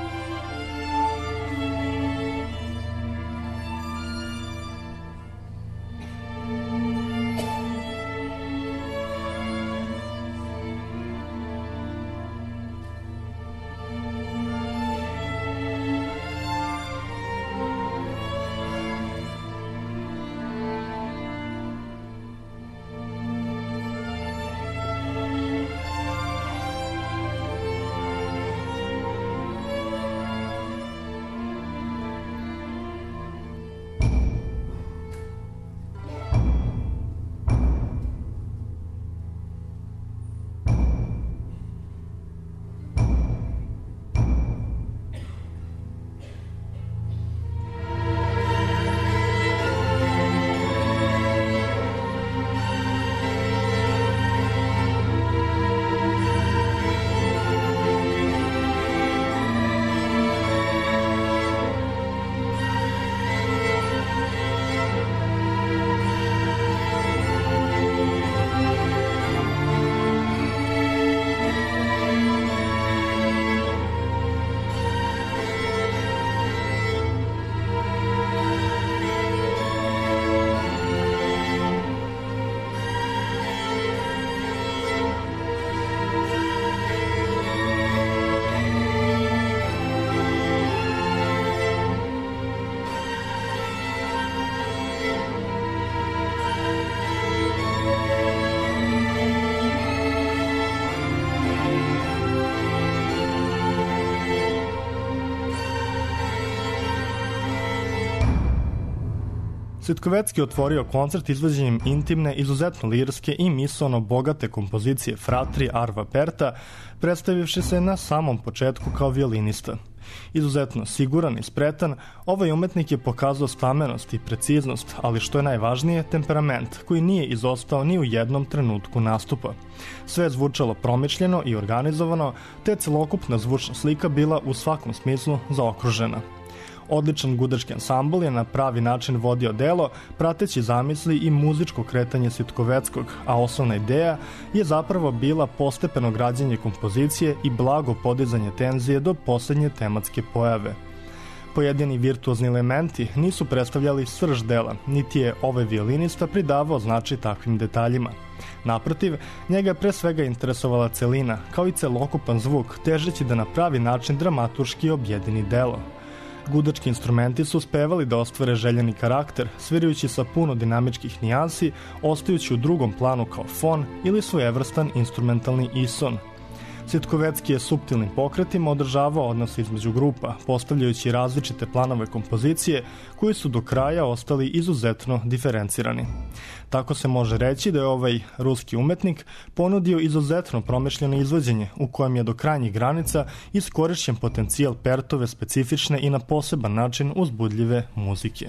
Sitkovecki otvorio koncert izvođenjem intimne, izuzetno lirske i misaono bogate kompozicije Fratri Arva Perta, predstavivši se na samom početku kao violinista. Izuzetno siguran i spretan, ovaj umetnik je pokazao stamenost i preciznost, ali što je najvažnije, temperament, koji nije izostao ni u jednom trenutku nastupa. Sve je zvučalo promišljeno i organizovano, te celokupna zvučna slika bila u svakom smislu zaokružena. Odličan gudački ansambl je na pravi način vodio delo, prateći zamisli i muzičko kretanje Sitkoveckog, a osnovna ideja je zapravo bila postepeno građenje kompozicije i blago podizanje tenzije do poslednje tematske pojave. Pojedini virtuozni elementi nisu predstavljali srž dela, niti je ovaj violinista pridavao značaj takvim detaljima. Naprotiv, njega je pre svega interesovala celina, kao i celokupan zvuk, težeći da na pravi način dramaturški objedini delo. Gudački instrumenti su uspevali da ostvare željeni karakter, svirajući sa puno dinamičkih nijansi, ostajući u drugom planu kao fon ili svojevrstan instrumentalni ison. Sitkovecki je suptilnim pokretima održavao odnose između grupa, postavljajući različite planove kompozicije koji su do kraja ostali izuzetno diferencirani. Tako se može reći da je ovaj ruski umetnik ponudio izuzetno promišljeno izvođenje u kojem je do krajnjih granica iskorišćen potencijal Pertove specifične i na poseban način uzbudljive muzike.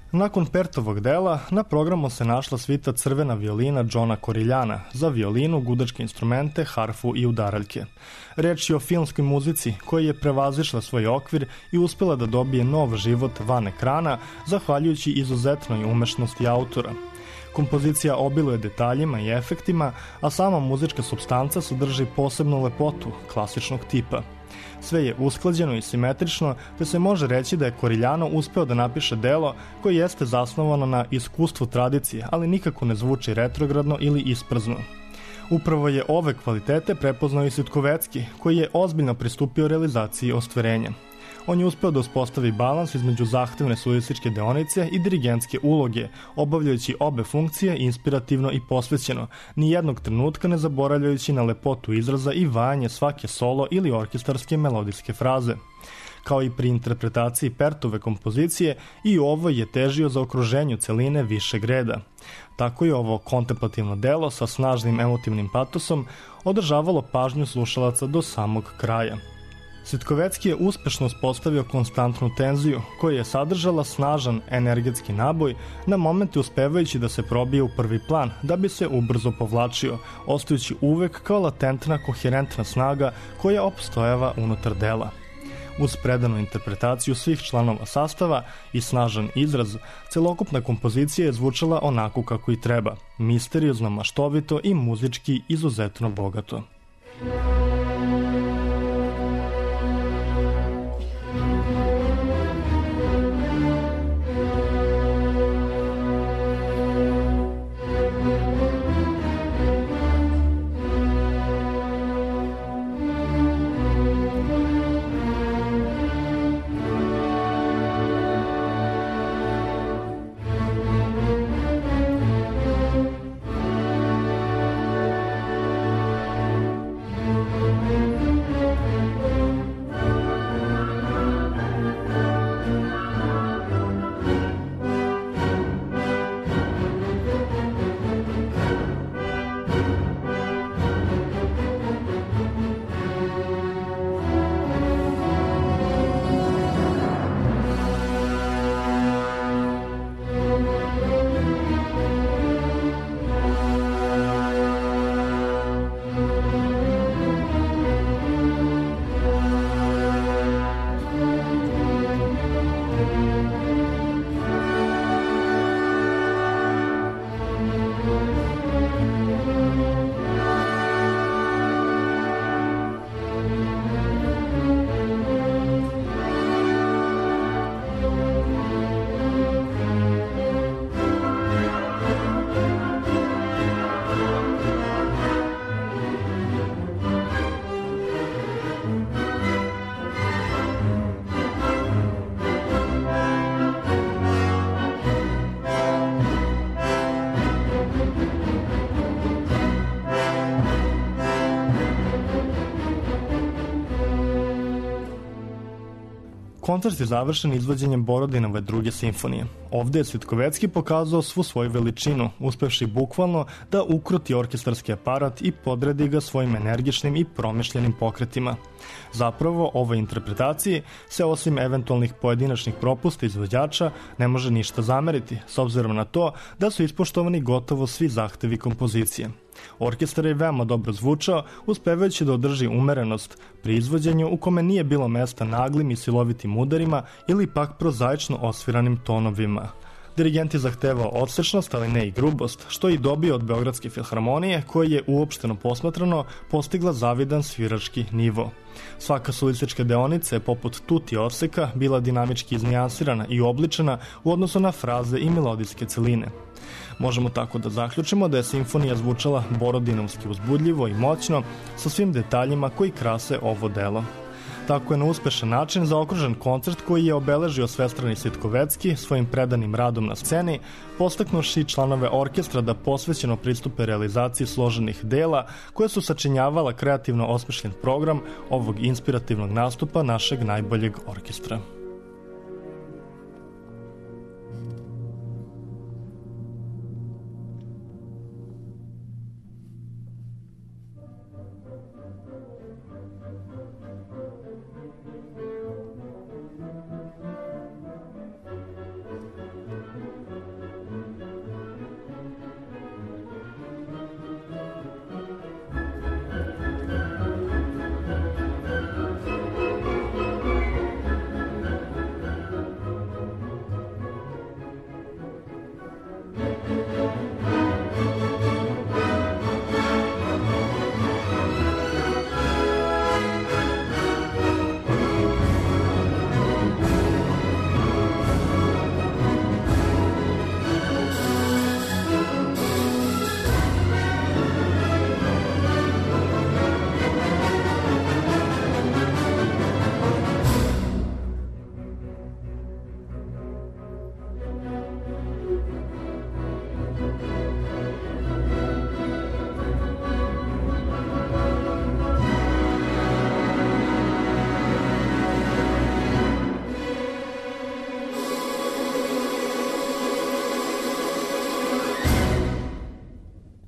Nakon Pertovog dela, na programu se našla svita Crvena violina Johna Koriljana za violinu, gudačke instrumente, harfu i udaraljke. Reč je o filmskoj muzici koja je prevazišla svoj okvir i uspela da dobije nov život van ekrana, zahvaljujući izuzetnoj umešnosti autora. Kompozicija obiluje detaljima i efektima, a sama muzička supstanca sadrži posebnu lepotu klasičnog tipa. Sve je usklađeno i simetrično, te se može reći da je Koriljano uspeo da napiše delo koje jeste zasnovano na iskustvu tradicije, ali nikako ne zvuči retrogradno ili isprazno. Upravo je ove kvalitete prepoznao i Sitkovecki, koji je ozbiljno pristupio realizaciji ostvarenja. On je uspeo da uspostavi balans između zahtevne solističke deonice i dirigentske uloge, obavljajući obe funkcije inspirativno i posvećeno, nijednog trenutka ne zaboravljajući na lepotu izraza i vajanje svake solo ili orkestarske melodijske fraze. Kao i pri interpretaciji Pertove kompozicije, i ovo je težio za okruženju celine višeg reda. Tako je ovo kontemplativno delo sa snažnim emotivnim patosom održavalo pažnju slušalaca do samog kraja. Sitkovecki je uspešno uspostavio konstantnu tenziju, koja je sadržala snažan energetski naboj, na momente uspevajući da se probije u prvi plan, da bi se ubrzo povlačio, ostajući uvek kao latentna, koherentna snaga koja opstojava unutar dela. Uz predanu interpretaciju svih članova sastava i snažan izraz, celokupna kompozicija je zvučala onako kako i treba, misteriozno, maštovito i muzički izuzetno bogato. Koncert je završen izvođenjem Borodinove druge simfonije. Ovde je Sitkovecki pokazao svu svoju veličinu, uspevši bukvalno da ukroti orkestarski aparat i podredi ga svojim energičnim i promišljenim pokretima. Zapravo, ovoj interpretaciji se osim eventualnih pojedinačnih propusta izvođača ne može ništa zameriti, s obzirom na to da su ispoštovani gotovo svi zahtevi kompozicije. Orkestar je veoma dobro zvučao, uspevajući da održi umerenost pri izvođenju u kome nije bilo mesta naglim i silovitim udarima ili pak prozaično osviranim tonovima. Dirigent je zahtevao odsečnost, ali ne i grubost, što je i dobio od Beogradske filharmonije, koja je uopšteno posmatrano postigla zavidan svirački nivo. Svaka solistička deonica je poput tuti odseka bila dinamički iznijansirana i obličena u odnosu na fraze i melodijske celine. Možemo tako da zaključimo da je simfonija zvučala borodinovski uzbudljivo i moćno, sa svim detaljima koji krase ovo delo. Tako je na uspešan način zaokružen koncert koji je obeležio svestrani Sitkovecki svojim predanim radom na sceni, postaknuši članove orkestra da posvećeno pristupe realizaciji složenih dela koje su sačinjavala kreativno osmišljen program ovog inspirativnog nastupa našeg najboljeg orkestra.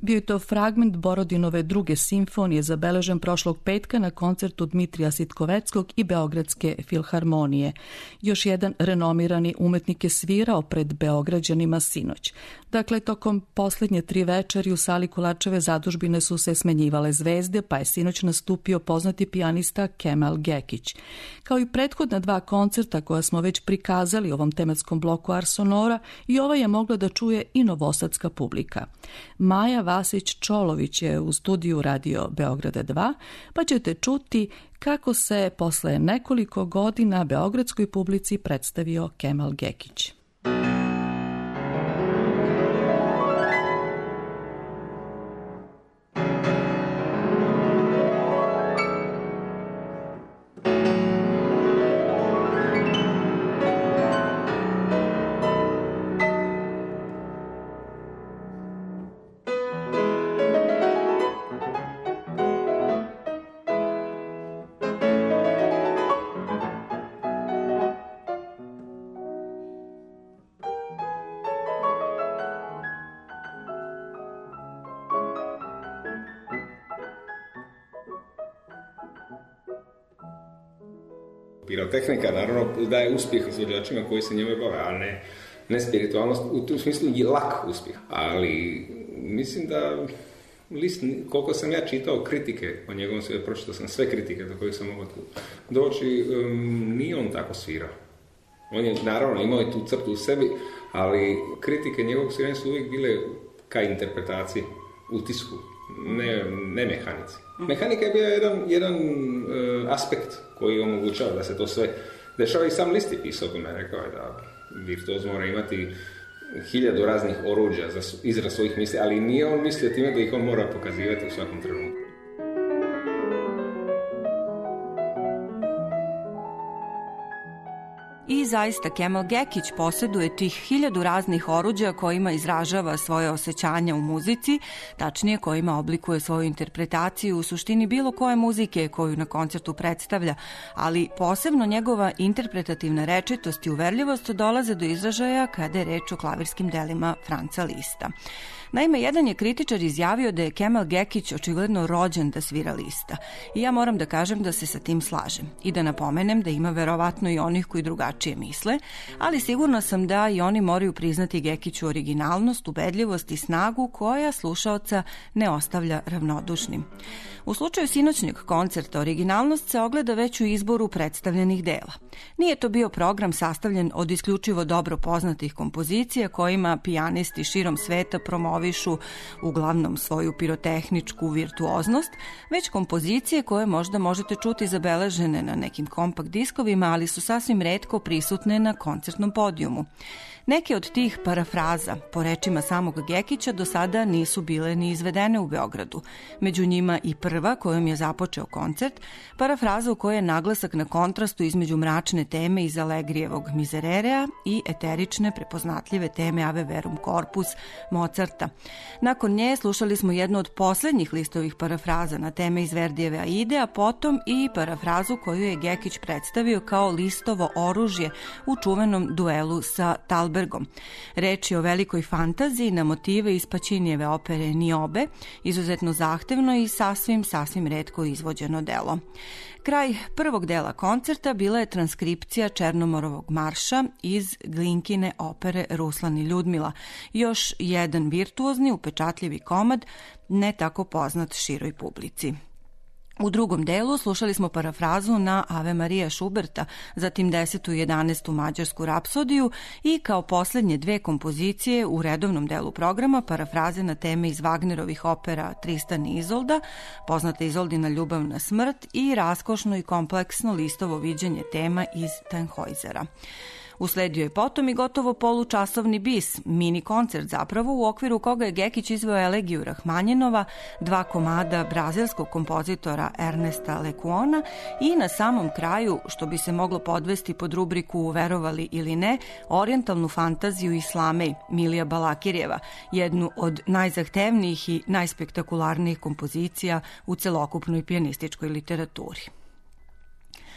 Bio je to fragment Borodinove druge simfonije zabeležen prošlog petka na koncertu Dmitrija Sitkoveckog i Beogradske filharmonije. Još jedan renomirani umetnik je svirao pred Beograđanima sinoć. Dakle, tokom posljednje tri večeri u sali Kulačeve zadužbine su se smenjivale zvezde, pa je sinoć nastupio poznati pijanista Kemal Gekić. Kao i prethodna dva koncerta koja smo već prikazali u ovom tematskom bloku Ars Sonora, i ova je mogla da čuje i novosadska publika. Maja Vasić-Čolović je u studiju Radio Beograda dva, pa ćete čuti kako se posle nekoliko godina beogradskoj publici predstavio Kemal Gekić. Pirotehnika naravno daje uspjeh izvođačima koji se njome bave, a ne, ne spiritualnost, u tom smislu je lak uspjeh. Ali mislim da list, koliko sam ja čitao kritike o njegovom svijetu, pročitao sam sve kritike do kojih sam mogao doći, um, nije on tako svirao. On je naravno imao i tu crtu u sebi, ali kritike njegovog sviranja su uvijek bile ka interpretaciji, utisku, ne, ne mehanici. Mehanika je bio jedan, jedan uh, aspekt koji omogućava da se to sve dešava, i sam Liszt je pisao, bi me rekao je da virtuoz mora imati hiljadu raznih oruđa za izraz svojih misli, ali nije on mislio time da ih on mora pokazivati u svakom trenutku. I zaista Kemal Gekić posjeduje tih hiljadu raznih oruđa kojima izražava svoje osjećanja u muzici, tačnije kojima oblikuje svoju interpretaciju u suštini bilo koje muzike koju na koncertu predstavlja, ali posebno njegova interpretativna rečitost i uverljivost dolaze do izražaja kada je reč o klavirskim delima Franca Lista. Naime, jedan je kritičar izjavio da je Kemal Gekić očigledno rođen da svira Lista. I ja moram da kažem da se sa tim slažem. I da napomenem da ima verovatno i onih koji drugačije misle, ali sigurna sam da i oni moraju priznati Gekiću originalnost, ubedljivost i snagu koja slušaoca ne ostavlja ravnodušnim. U slučaju sinoćnjeg koncerta originalnost se ogleda već u izboru predstavljenih dela. Nije to bio program sastavljen od isključivo dobro poznatih kompozicija kojima pijanisti širom sveta promovišu uglavnom svoju pirotehničku virtuoznost, već kompozicije koje možda možete čuti zabeležene na nekim kompakt diskovima, ali su sasvim retko prisutne na koncertnom podijumu. Neke od tih parafraza, po rečima samog Gekića, do sada nisu bile ni izvedene u Beogradu. Među njima i prva kojom je započeo koncert, parafraza u kojoj je naglasak na kontrastu između mračne teme iz Allegrijevog Mizererea i eterične, prepoznatljive teme Ave Verum Corpus Mozarta. Nakon nje slušali smo jednu od posljednjih Listovih parafraza na teme iz Verdijeve Aide, a potom i parafrazu koju je Gekić predstavio kao Listovo oružje u čuvenom duelu sa Talbergom. Reč je o velikoj fantaziji na motive iz Pačinijeve opere Niobe, izuzetno zahtevno i sasvim, sasvim retko izvođeno delo. Kraj prvog dela koncerta bila je transkripcija Černomorovog marša iz Glinkine opere Ruslan i Ljudmila, još jedan virtuozni, upečatljivi komad, ne tako poznat široj publici. U drugom delu slušali smo parafrazu na Ave Marija Šuberta, zatim desetu i jedanaestu mađarsku rapsodiju i kao posljednje dve kompozicije u redovnom delu programa parafraze na teme iz Wagnerovih opera Tristan i Izolda, poznata Izoldina ljubavna smrt i raskošno i kompleksno Listovo viđenje tema iz Tannhäusera. Usledio je potom i gotovo polučasovni bis, mini koncert zapravo, u okviru koga je Gekić izveo elegiju Rahmanjinova, dva komada brazilskog kompozitora Ernesta Lecuona i na samom kraju, što bi se moglo podvesti pod rubriku verovali ili ne, orijentalnu fantaziju Islamej Milija Balakirjeva, jednu od najzahtevnijih i najspektakularnijih kompozicija u celokupnoj pijanističkoj literaturi.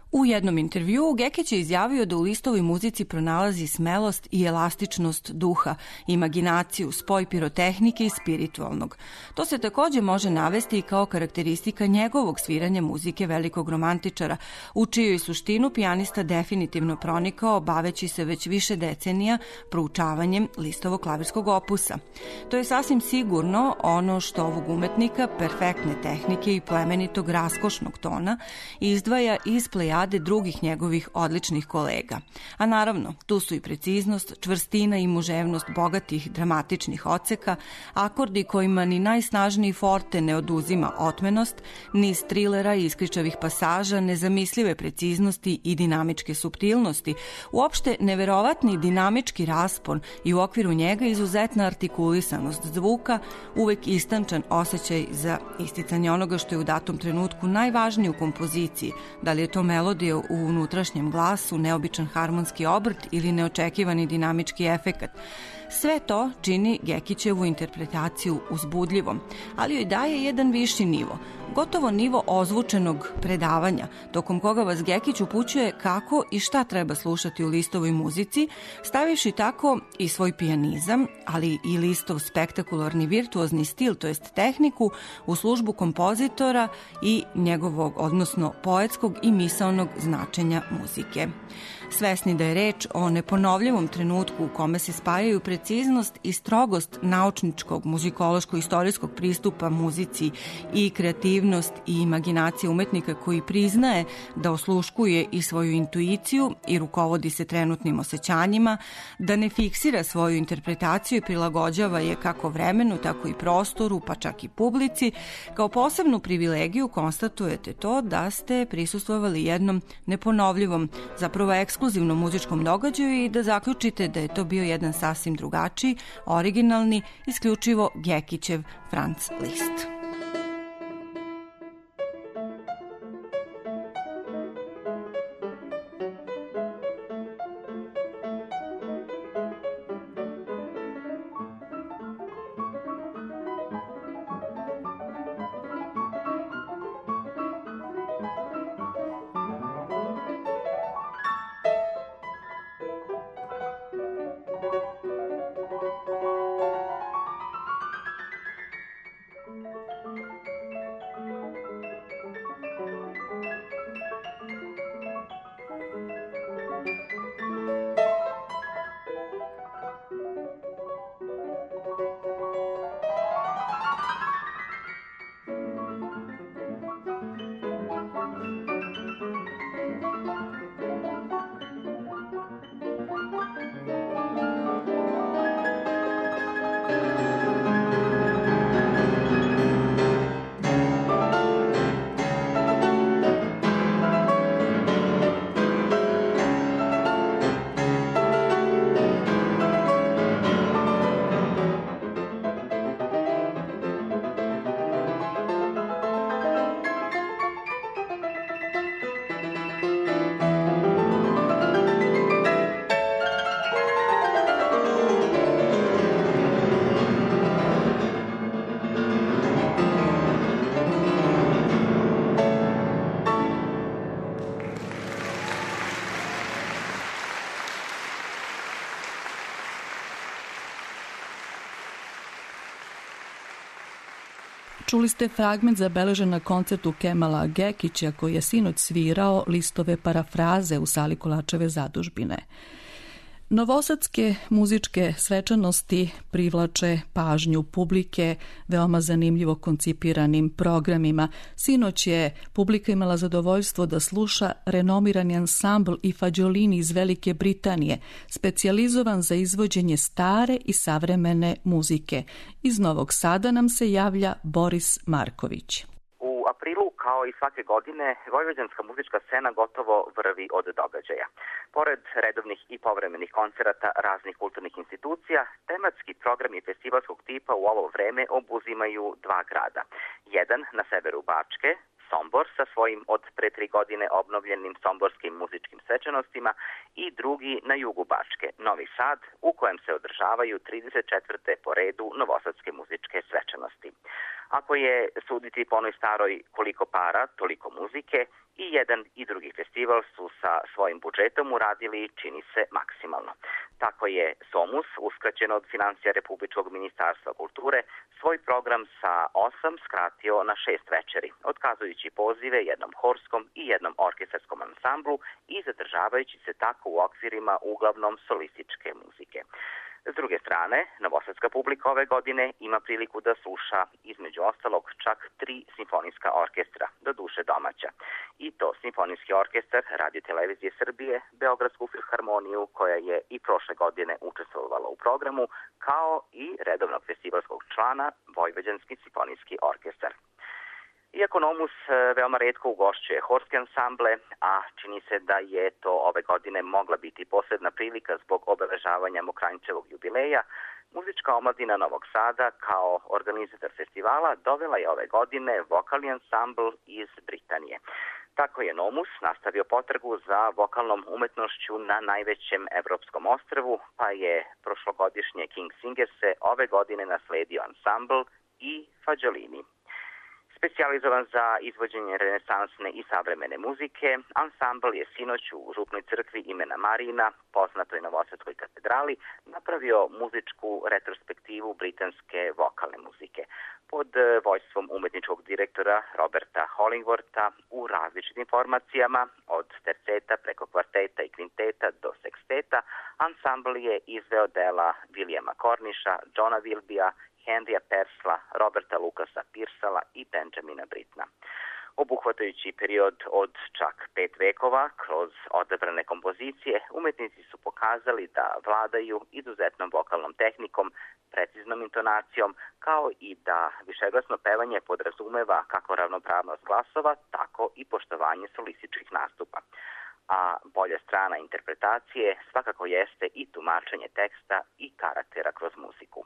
U jednom intervjuu Gekić je izjavio da u listovoj muzici pronalazi smelost i elastičnost duha, imaginaciju, spoj pirotehnike i spiritualnog. To se takođe može navesti i kao karakteristika njegovog sviranja muzike velikog romantičara, u čiju suštinu pijanista definitivno pronikao baveći se već više decenija proučavanjem listovog klavirskog opusa. To je sasvim sigurno ono što ovog umetnika perfektne tehnike i plemenitog raskošnog tona izdvaja iz plejade drugih njegovih odličnih kolega. A naravno, tu su i preciznost, čvrstina i muževnost bogatih dramatičnih odseka, akordi kojima ni najsnažniji forte ne oduzima otmenost, niz trilera i iskričavih pasaža, nezamislive preciznosti i dinamičke suptilnosti, uopšte neverovatni dinamički raspon i u okviru njega izuzetna artikulisanost zvuka, uvek istančan osjećaj za isticanje onoga što je u datom trenutku najvažnije u kompoziciji, da li je to melodija u unutrašnjem glasu, neobičan harmonski obrt ili neočekivani dinamički efekat. Sve to čini Gekićevu interpretaciju uzbudljivom, ali joj daje jedan viši nivo, gotovo nivo ozvučenog predavanja, tokom koga vas Gekić upućuje kako i šta treba slušati u listovoj muzici, stavivši tako i svoj pijanizam, ali i listov spektakularni virtuozni stil, to jest tehniku, u službu kompozitora i njegovog, odnosno poetskog i misaonog značenja muzike. Svesni da je reč o neponovljivom trenutku u kome se spajaju preciznost i strogost naučničkog, muzikološko-istorijskog pristupa muzici i kreativnost i imaginacija umetnika koji priznaje da osluškuje i svoju intuiciju i rukovodi se trenutnim osjećanjima, da ne fiksira svoju interpretaciju i prilagođava je kako vremenu, tako i prostoru, pa čak i publici, kao posebnu privilegiju konstatujete to da ste prisustvovali jednom neponovljivom, zapravo ekskluzivnom muzičkom događaju i da zaključite da je to bio jedan sasvim drugačiji, originalni, isključivo Gekićev Franz Liszt. Čuli ste fragment zabeležen na koncertu Kemala Gekića koji je sinoć svirao listove parafraze u sali Kolačeve zadužbine. Novosadske muzičke svečanosti privlače pažnju publike veoma zanimljivo koncipiranim programima. Sinoć je publika imala zadovoljstvo da sluša renomirani ansambl i fađolini iz Velike Britanije, specijalizovan za izvođenje stare i savremene muzike. Iz Novog Sada nam se javlja Boris Marković. U aprilu, kao i svake godine, vojvođanska muzička scena gotovo vrvi od događaja. Pored redovnih i povremenih koncerata raznih kulturnih institucija, tematski programi festivalskog tipa u ovo vreme obuzimaju dva grada. Jedan na severu Bačke, Sombor sa svojim od pre tri godine obnovljenim somborskim muzičkim svečanostima i drugi na jugu Bačke, Novi Sad, u kojem se održavaju trideset četvrte po redu novosadske muzičke svečanosti. Ako je suditi po onoj staroj koliko para, toliko muzike, i jedan i drugi festival su sa svojim budžetom uradili, čini se, maksimalno. Tako je SOMUS, uskraćen od financija Republičkog ministarstva kulture, svoj program sa osam skratio na šest večeri, otkazujući pozive jednom horskom i jednom orkestarskom ansamblu i zadržavajući se tako u okvirima uglavnom solističke muzike. S druge strane, novosadska publika ove godine ima priliku da sluša između ostalog čak tri simfonijska orkestra, do duše domaća. I to Simfonijski orkestar Radio Televizije Srbije, Beogradsku filharmoniju koja je i prošle godine učestvovala u programu, kao i redovnog festivalskog člana Vojvođanski simfonijski orkestar. Iako Nomus veoma retko ugošćuje horske ansamble, a čini se da je to ove godine mogla biti posebna prilika zbog obeležavanja Mokranjčevog jubileja, muzička omladina Novog Sada kao organizator festivala dovela je ove godine vokalni ansambl iz Britanije. Tako je Nomus nastavio potragu za vokalnom umetnošću na najvećem evropskom ostrvu, pa je prošlogodišnje King Singerse ove godine nasledio ansambl i Fađolini. Specijalizovan za izvođenje renesansne i savremene muzike, ansambl je sinoć u župnoj crkvi imena Marijina, poznatoj Novosadskoj katedrali, napravio muzičku retrospektivu britanske vokalne muzike. Pod vođstvom umetničkog direktora Roberta Hollingwortha u različitim formacijama, od terceta preko kvarteta i kvinteta do seksteta, ansambl je izveo dela Williama Cornisha, Johna Wilbija, Henrya Persla, Roberta Lucasa Pearsalla i Benjamina Brittna. Obuhvatajući period od čak pet vekova, kroz odabrane kompozicije, umetnici su pokazali da vladaju izuzetnom vokalnom tehnikom, preciznom intonacijom, kao i da višeglasno pevanje podrazumeva kako ravnopravnost glasova, tako i poštovanje solističkih nastupa. A bolja strana interpretacije svakako jeste i tumačenje teksta i karaktera kroz muziku.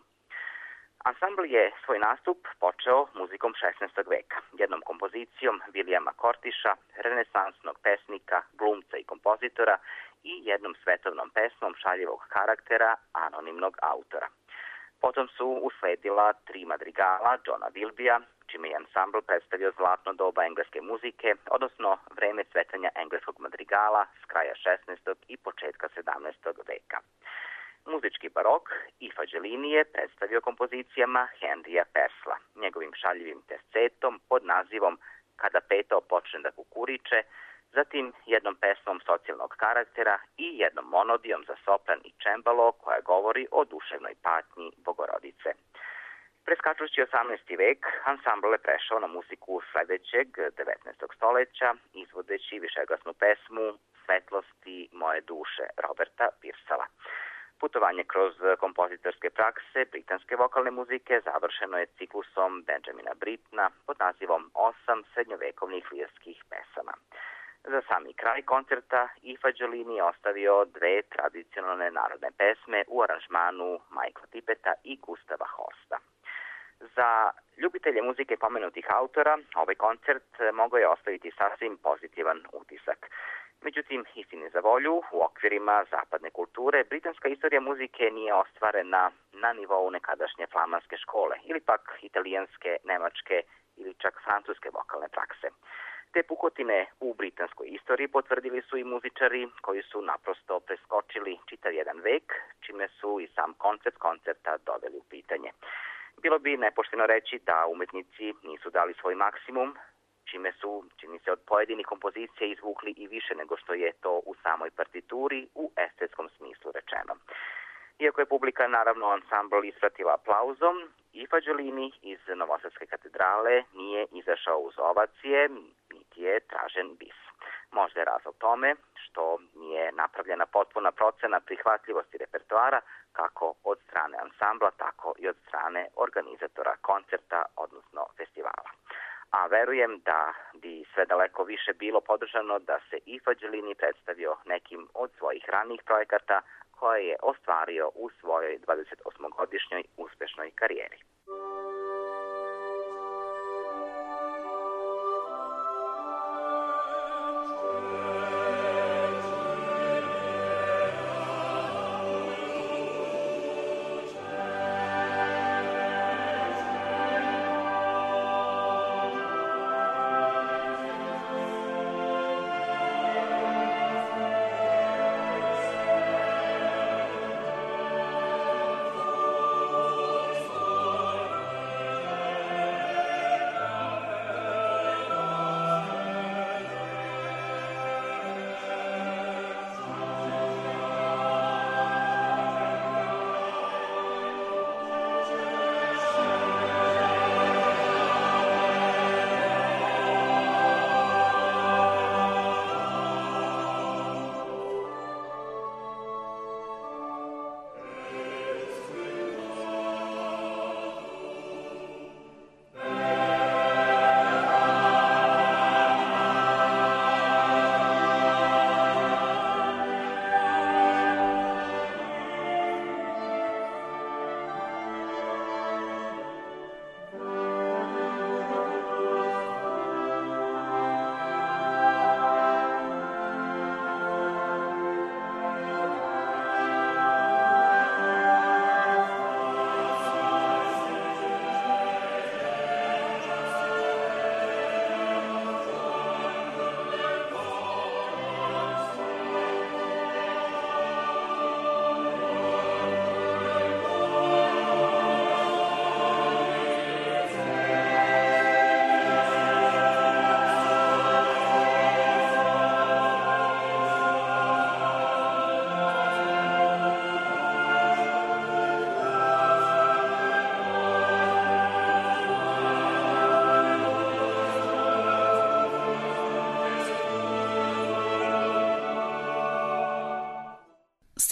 Ansambl je svoj nastup počeo muzikom šesnaestog veka, jednom kompozicijom Williama Cornisha, renesansnog pesnika, glumca i kompozitora, i jednom svetovnom pesmom šaljivog karaktera, anonimnog autora. Potom su usledila tri madrigala Johna Wilbija, čime je ansambl predstavio zlatno doba engleske muzike, odnosno vreme cvetanja engleskog madrigala s kraja šesnaestog i početka sedamnaestog veka. Muzički barok i Fađolini je predstavio kompozicijama Henrya Persla, njegovim šaljivim tercetom pod nazivom Kada petao počne da kukuriče, zatim jednom pesmom socijalnog karaktera i jednom monodijom za sopran i čembalo koja govori o duševnoj patnji Bogorodice. Preskačući osamnaesti vek, ansambl je prešao na muziku sledećeg devetnaestog stoleća, izvodeći višeglasnu pesmu Svetlosti moje duše Roberta Pearsalla. Putovanje kroz kompozitorske prakse britanske vokalne muzike završeno je ciklusom Benjamina Brittna pod nazivom Osam srednjovekovnih lirskih pesama. Za sami kraj koncerta i Fađolini je ostavio dve tradicionalne narodne pesme u aranžmanu Michaela Tippeta i Gustava Horsta. Za ljubitelje muzike pomenutih autora, ovaj koncert mogao je ostaviti sasvim pozitivan utisak. Međutim, istini za volju, u okvirima zapadne kulture, britanska istorija muzike nije ostvarena na nivou nekadašnje flamanske škole ili pak italijanske, nemačke ili čak francuske vokalne prakse. Te pukotine u britanskoj istoriji potvrdili su i muzičari koji su naprosto preskočili čitav jedan vek, čime su i sam koncept koncerta doveli u pitanje. Bilo bi nepošteno reći da umetnici nisu dali svoj maksimum, čime su, čini se, od pojedinih kompozicija izvukli i više nego što je to u samoj partituri u estetskom smislu rečeno. Iako je publika naravno ansambl ispratila aplauzom, i Fađolini iz Novosadske katedrale nije izašao uz ovacije, niti je tražen bis. Možda je razlog tome što nije napravljena potpuna procena prihvatljivosti repertoara kako od strane ansambla, tako i od strane organizatora koncerta, odnosno festivala. A verujem da bi sve daleko više bilo podržano da se i Fađolini predstavio nekim od svojih ranijih projekata koje je ostvario u svojoj dvadesetosmogodišnjoj uspešnoj karijeri.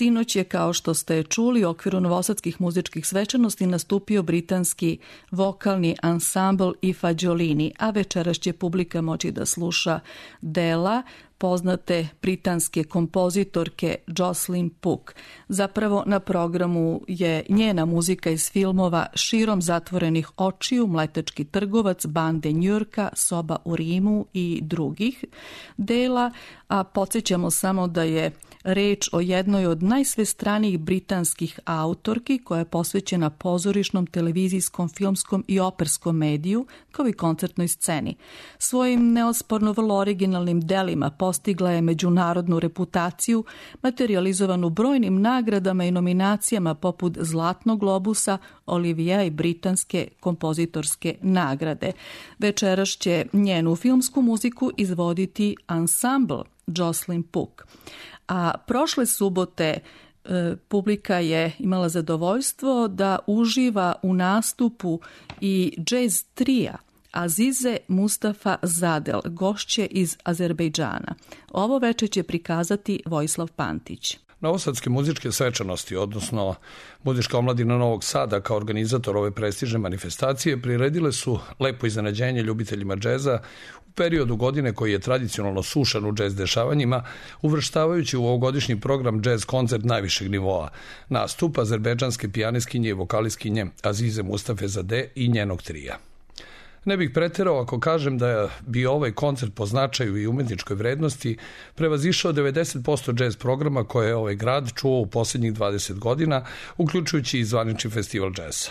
Sinoć je, kao što ste čuli, u okviru novosadskih muzičkih svečanosti nastupio britanski vokalni ansambl I Fagiolini, a večeras će publika moći da sluša dela poznate britanske kompozitorke Jocelyn Pook. Zapravo na programu je njena muzika iz filmova Širom zatvorenih očiju, Mletački trgovac, Bande Njujorka, Soba u Rimu i drugih dela, a podsjećamo samo da je reč o jednoj od najsvestranijih britanskih autorki koja je posvećena pozorišnom, televizijskom, filmskom i operskom mediju kao i koncertnoj sceni. Svojim neosporno vrlo originalnim delima postigla je međunarodnu reputaciju, materializovanu brojnim nagradama i nominacijama poput Zlatnog globusa, Olivija i britanske kompozitorske nagrade. Večeras će njenu filmsku muziku izvoditi ansambl Jocelyn Pook. A prošle subote e, publika je imala zadovoljstvo da uživa u nastupu i džez trija Azize Mustafa Zadel, gošće iz Azerbejdžana. Ovo veče će prikazati Vojislav Pantić. Novosadske muzičke svečanosti, odnosno Muzička omladina Novog Sada kao organizator ove prestižne manifestacije, priredile su lepo iznenađenje ljubiteljima džeza u periodu godine koji je tradicionalno sušan u džez dešavanjima, uvrštavajući u ovogodišnji program džez koncert najvišeg nivoa, nastup azerbejdžanske pijanistkinje i vokalistkinje Azize Mustafe Zade i njenog trija. Ne bih preterao ako kažem da bi ovaj koncert po značaju i umetničkoj vrednosti prevazišao devedeset posto džez programa koje je ovaj grad čuo u posljednjih dvadeset godina, uključujući i zvanični festival džeza.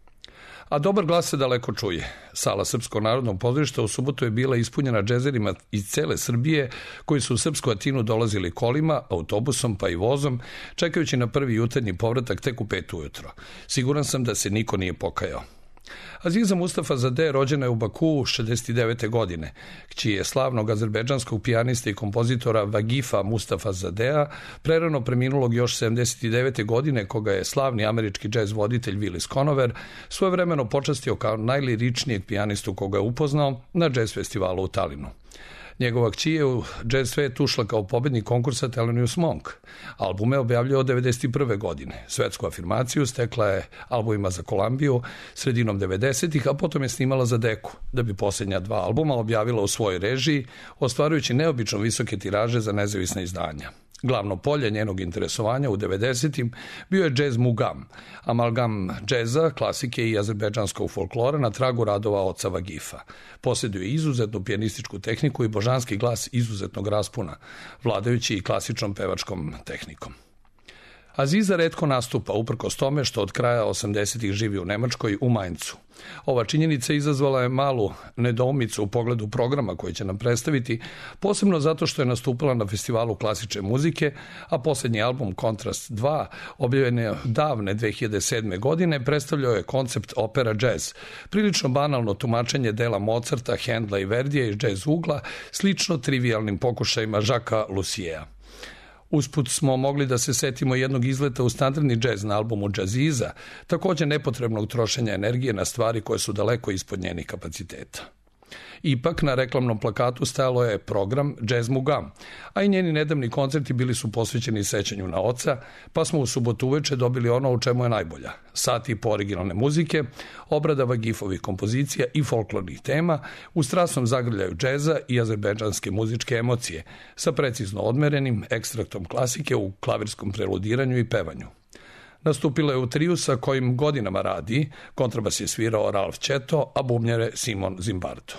A dobar glas se daleko čuje. Sala Srpskog narodnog pozorišta u subotu je bila ispunjena džezerima iz cele Srbije koji su u Srpsku Atinu dolazili kolima, autobusom pa i vozom, čekajući na prvi jutarnji povratak tek u pet ujutro. Siguran sam da se niko nije pokajao. Aziza Mustafa Zade rođena je u Bakuu šezdeset devete godine, kći je slavnog azerbejdžanskog pijanista i kompozitora Vagifa Mustafa Zadea, prerano preminulog još sedamdeset devete godine, koga je slavni američki džez voditelj Willis Conover svojevremeno počastio kao najliričnijeg pijanistu koga je upoznao na džez festivalu u Talinu. Njegova kći je u džez svet ušla kao pobednik konkursa Thelonious Monk. Albume objavljuje od devedeset prve godine. Svetsku afirmaciju stekla je albumima za Kolumbiju sredinom devedesetih, a potom je snimala za Deku, da bi posljednja dva albuma objavila u svojoj režiji, ostvarujući neobično visoke tiraže za nezavisna izdanja. Glavno polje njenog interesovanja u devedesetim bio je džez mugam, amalgam džeza, klasike i azerbejdžanskog folklora na tragu radova oca Vagifa. Posjeduje izuzetnu pijanističku tehniku i božanski glas izuzetnog raspuna, vladajući i klasičnom pevačkom tehnikom. Aziza retko nastupa, uprkos tome što od kraja osamdesetih živi u Nemačkoj, u Maincu. Ova činjenica izazvala je malu nedoumicu u pogledu programa koji će nam predstaviti, posebno zato što je nastupala na festivalu klasične muzike, a posljednji album Kontrast dva, objavljen je davne dve hiljade sedme. godine, predstavljao je koncept opera jazz, prilično banalno tumačenje dela Mozarta, Hendla i Verdija iz jazz ugla, slično trivialnim pokušajima Žaka Lusiea. Usput smo mogli da se setimo jednog izleta u standardni džez na albumu Džaziza, također nepotrebnog trošenja energije na stvari koje su daleko ispod njenih kapaciteta. Ipak, na reklamnom plakatu stajalo je program Jazz Mugam, a i njeni nedavni koncerti bili su posvećeni sećanju na oca, pa smo u subotu uveče dobili ono u čemu je najbolja. Sati po originalne muzike, obrada Vagifovih kompozicija i folklornih tema u strasnom zagrljaju džeza i azerbejdžanske muzičke emocije, sa precizno odmerenim ekstraktom klasike u klavirskom preludiranju i pevanju. Nastupila je u triju sa kojim godinama radi, kontrabas je svirao Ralph Četo, a bubnjare Simon Zimbardo.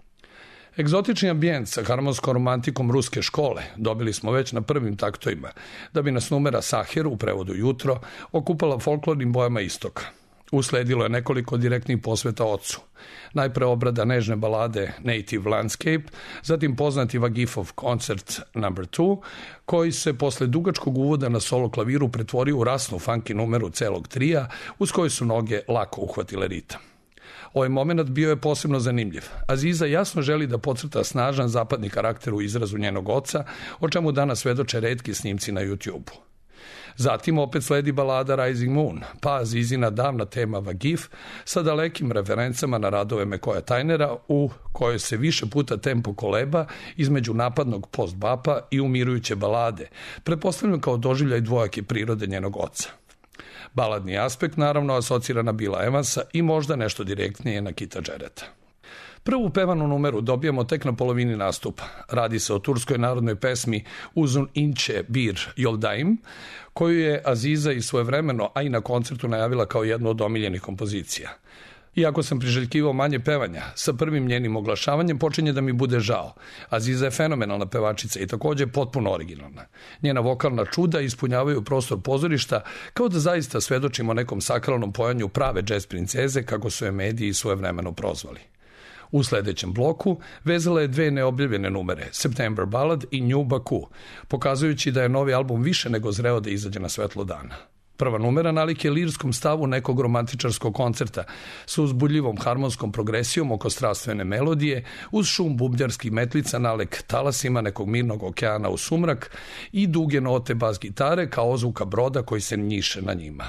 Egzotični ambijent sa harmonskom romantikom ruske škole dobili smo već na prvim taktovima, da bi nas numera Saher, u prevodu jutro, okupala folklornim bojama istoka. Usledilo je nekoliko direktnih posveta ocu. Najpre obrada nežne balade Native Landscape, zatim poznati Vagifov koncert number two, koji se posle dugačkog uvoda na solo klaviru pretvorio u rasnu funky numeru celog trija, uz koju su noge lako uhvatile ritam. Ovaj moment bio je posebno zanimljiv. Aziza jasno želi da podcrta snažan zapadni karakter u izrazu njenog oca, o čemu danas svedoče retki snimci na YouTube-u. Zatim opet sledi balada Rising Moon, pa Zizina davna tema Vagif sa dalekim referencama na radove Mekoja Tajnera u kojoj se više puta tempo koleba između napadnog post-bapa i umirujuće balade, pretpostavljam kao doživljaj dvojake prirode njenog oca. Baladni aspekt naravno asocira na Billa Evansa i možda nešto direktnije na Kita Jarretta. Prvu pevanu numeru dobijamo tek na polovini nastupa. Radi se o turskoj narodnoj pesmi Uzun inče bir yoldaim, koju je Aziza i svojevremeno, a i na koncertu najavila kao jednu od omiljenih kompozicija. Iako sam priželjkivao manje pevanja, sa prvim njenim oglašavanjem počinje da mi bude žao. Aziza je fenomenalna pevačica i također potpuno originalna. Njena vokalna čuda ispunjavaju prostor pozorišta kao da zaista svedočimo nekom sakralnom pojanju prave džez princeze, kako su je mediji svojevremeno prozvali. U sledećem bloku vezala je dve neobjavljene numere, September Ballad i New Baku, pokazujući da je novi album više nego zreo da izađe na svetlo dana. Prva numera nalik je lirskom stavu nekog romantičarskog koncerta sa uzbudljivom harmonskom progresijom oko strastvene melodije, uz šum bubnjarskih metlica nalik talasima nekog mirnog okeana u sumrak i duge note bas gitare kao ozvuka broda koji se njiše na njima.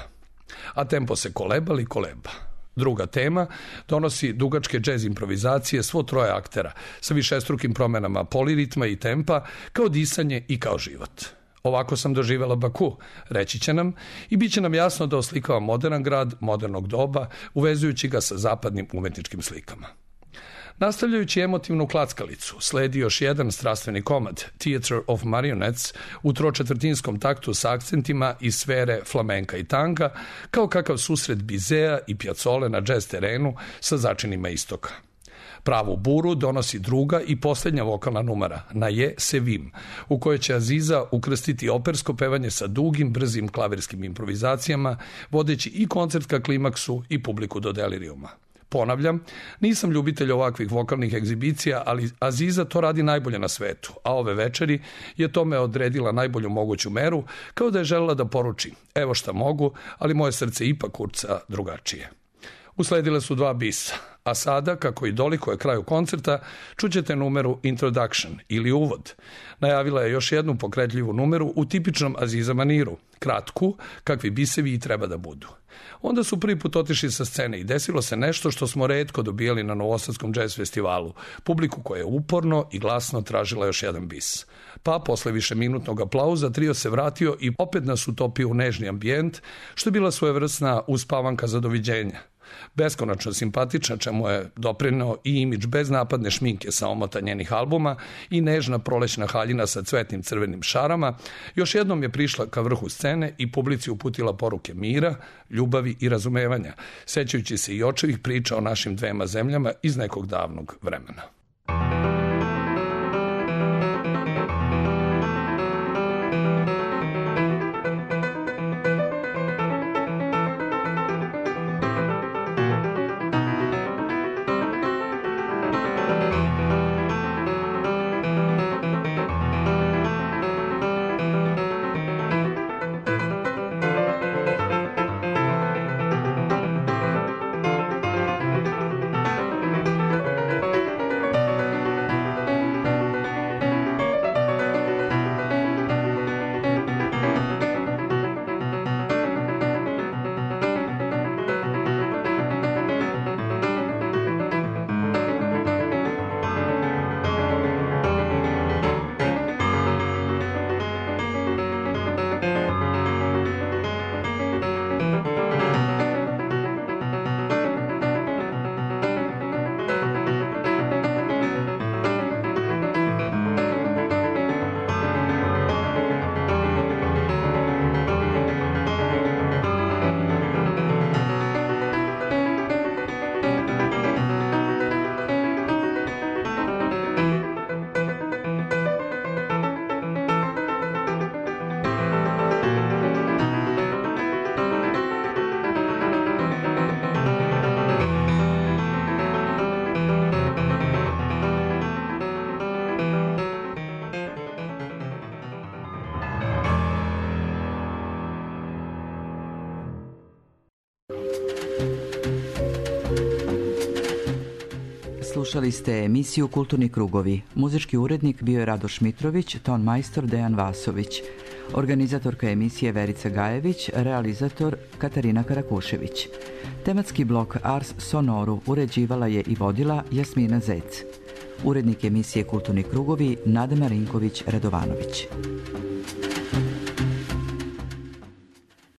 A tempo se koleba li koleba. Druga tema donosi dugačke džez improvizacije svo troje aktera sa višestrukim promenama poliritma i tempa kao disanje i kao život. Ovako sam doživjela Baku, reći će nam, i bit će nam jasno da oslikava modern grad, modernog doba, uvezujući ga sa zapadnim umetničkim slikama. Nastavljajući emotivnu klackalicu, sledi još jedan strastveni komad, Theatre of Marionettes, u tročetvrtinskom taktu sa akcentima iz sfere flamenka i tanga, kao kakav susret Bizea i Piazzole na džez terenu sa začinima istoka. Pravu buru donosi druga i posljednja vokalna numera, Na je Sevim, u kojoj će Aziza ukrstiti opersko pevanje sa dugim, brzim klavirskim improvizacijama, vodeći i koncert ka klimaksu i publiku do delirijuma. Ponavljam, nisam ljubitelj ovakvih vokalnih egzibicija, ali Aziza to radi najbolje na svetu, a ove večeri je tome odredila najbolju moguću meru, kao da je želela da poruči, evo šta mogu, ali moje srce ipak kurca drugačije. Usledile su dva bisa, a sada, kako i doliko je kraju koncerta, čućete numeru Introduction ili uvod. Najavila je još jednu pokretljivu numeru u tipičnom Aziza maniru, kratku, kakvi bisevi i treba da budu. Onda su prvi put otišli sa scene i desilo se nešto što smo retko dobijali na Novosadskom džez festivalu, publiku koja je uporno i glasno tražila još jedan bis. Pa, posle višeminutnog aplauza, trio se vratio i opet nas utopio u nežni ambijent, što je bila svojevrsna uspavanka za doviđenja. Beskonačno simpatična, čemu je doprineo i imidž bez napadne šminke sa omota njenih albuma i nežna prolećna haljina sa cvetnim crvenim šarama, još jednom je prišla ka vrhu scene i publici uputila poruke mira, ljubavi i razumevanja, sećajući se i očevih priča o našim dvema zemljama iz nekog davnog vremena. Slušali ste emisiju Kulturni krugovi. Muzički urednik bio je Radoš Mitrović, ton majstor Dejan Vasović. Organizatorka emisije Verica Gajević, realizator Katarina Karakušević. Tematski blok Ars Sonoru uređivala je i vodila Jasmina Zec. Urednik emisije Kulturni krugovi Nada Marinković Radovanović.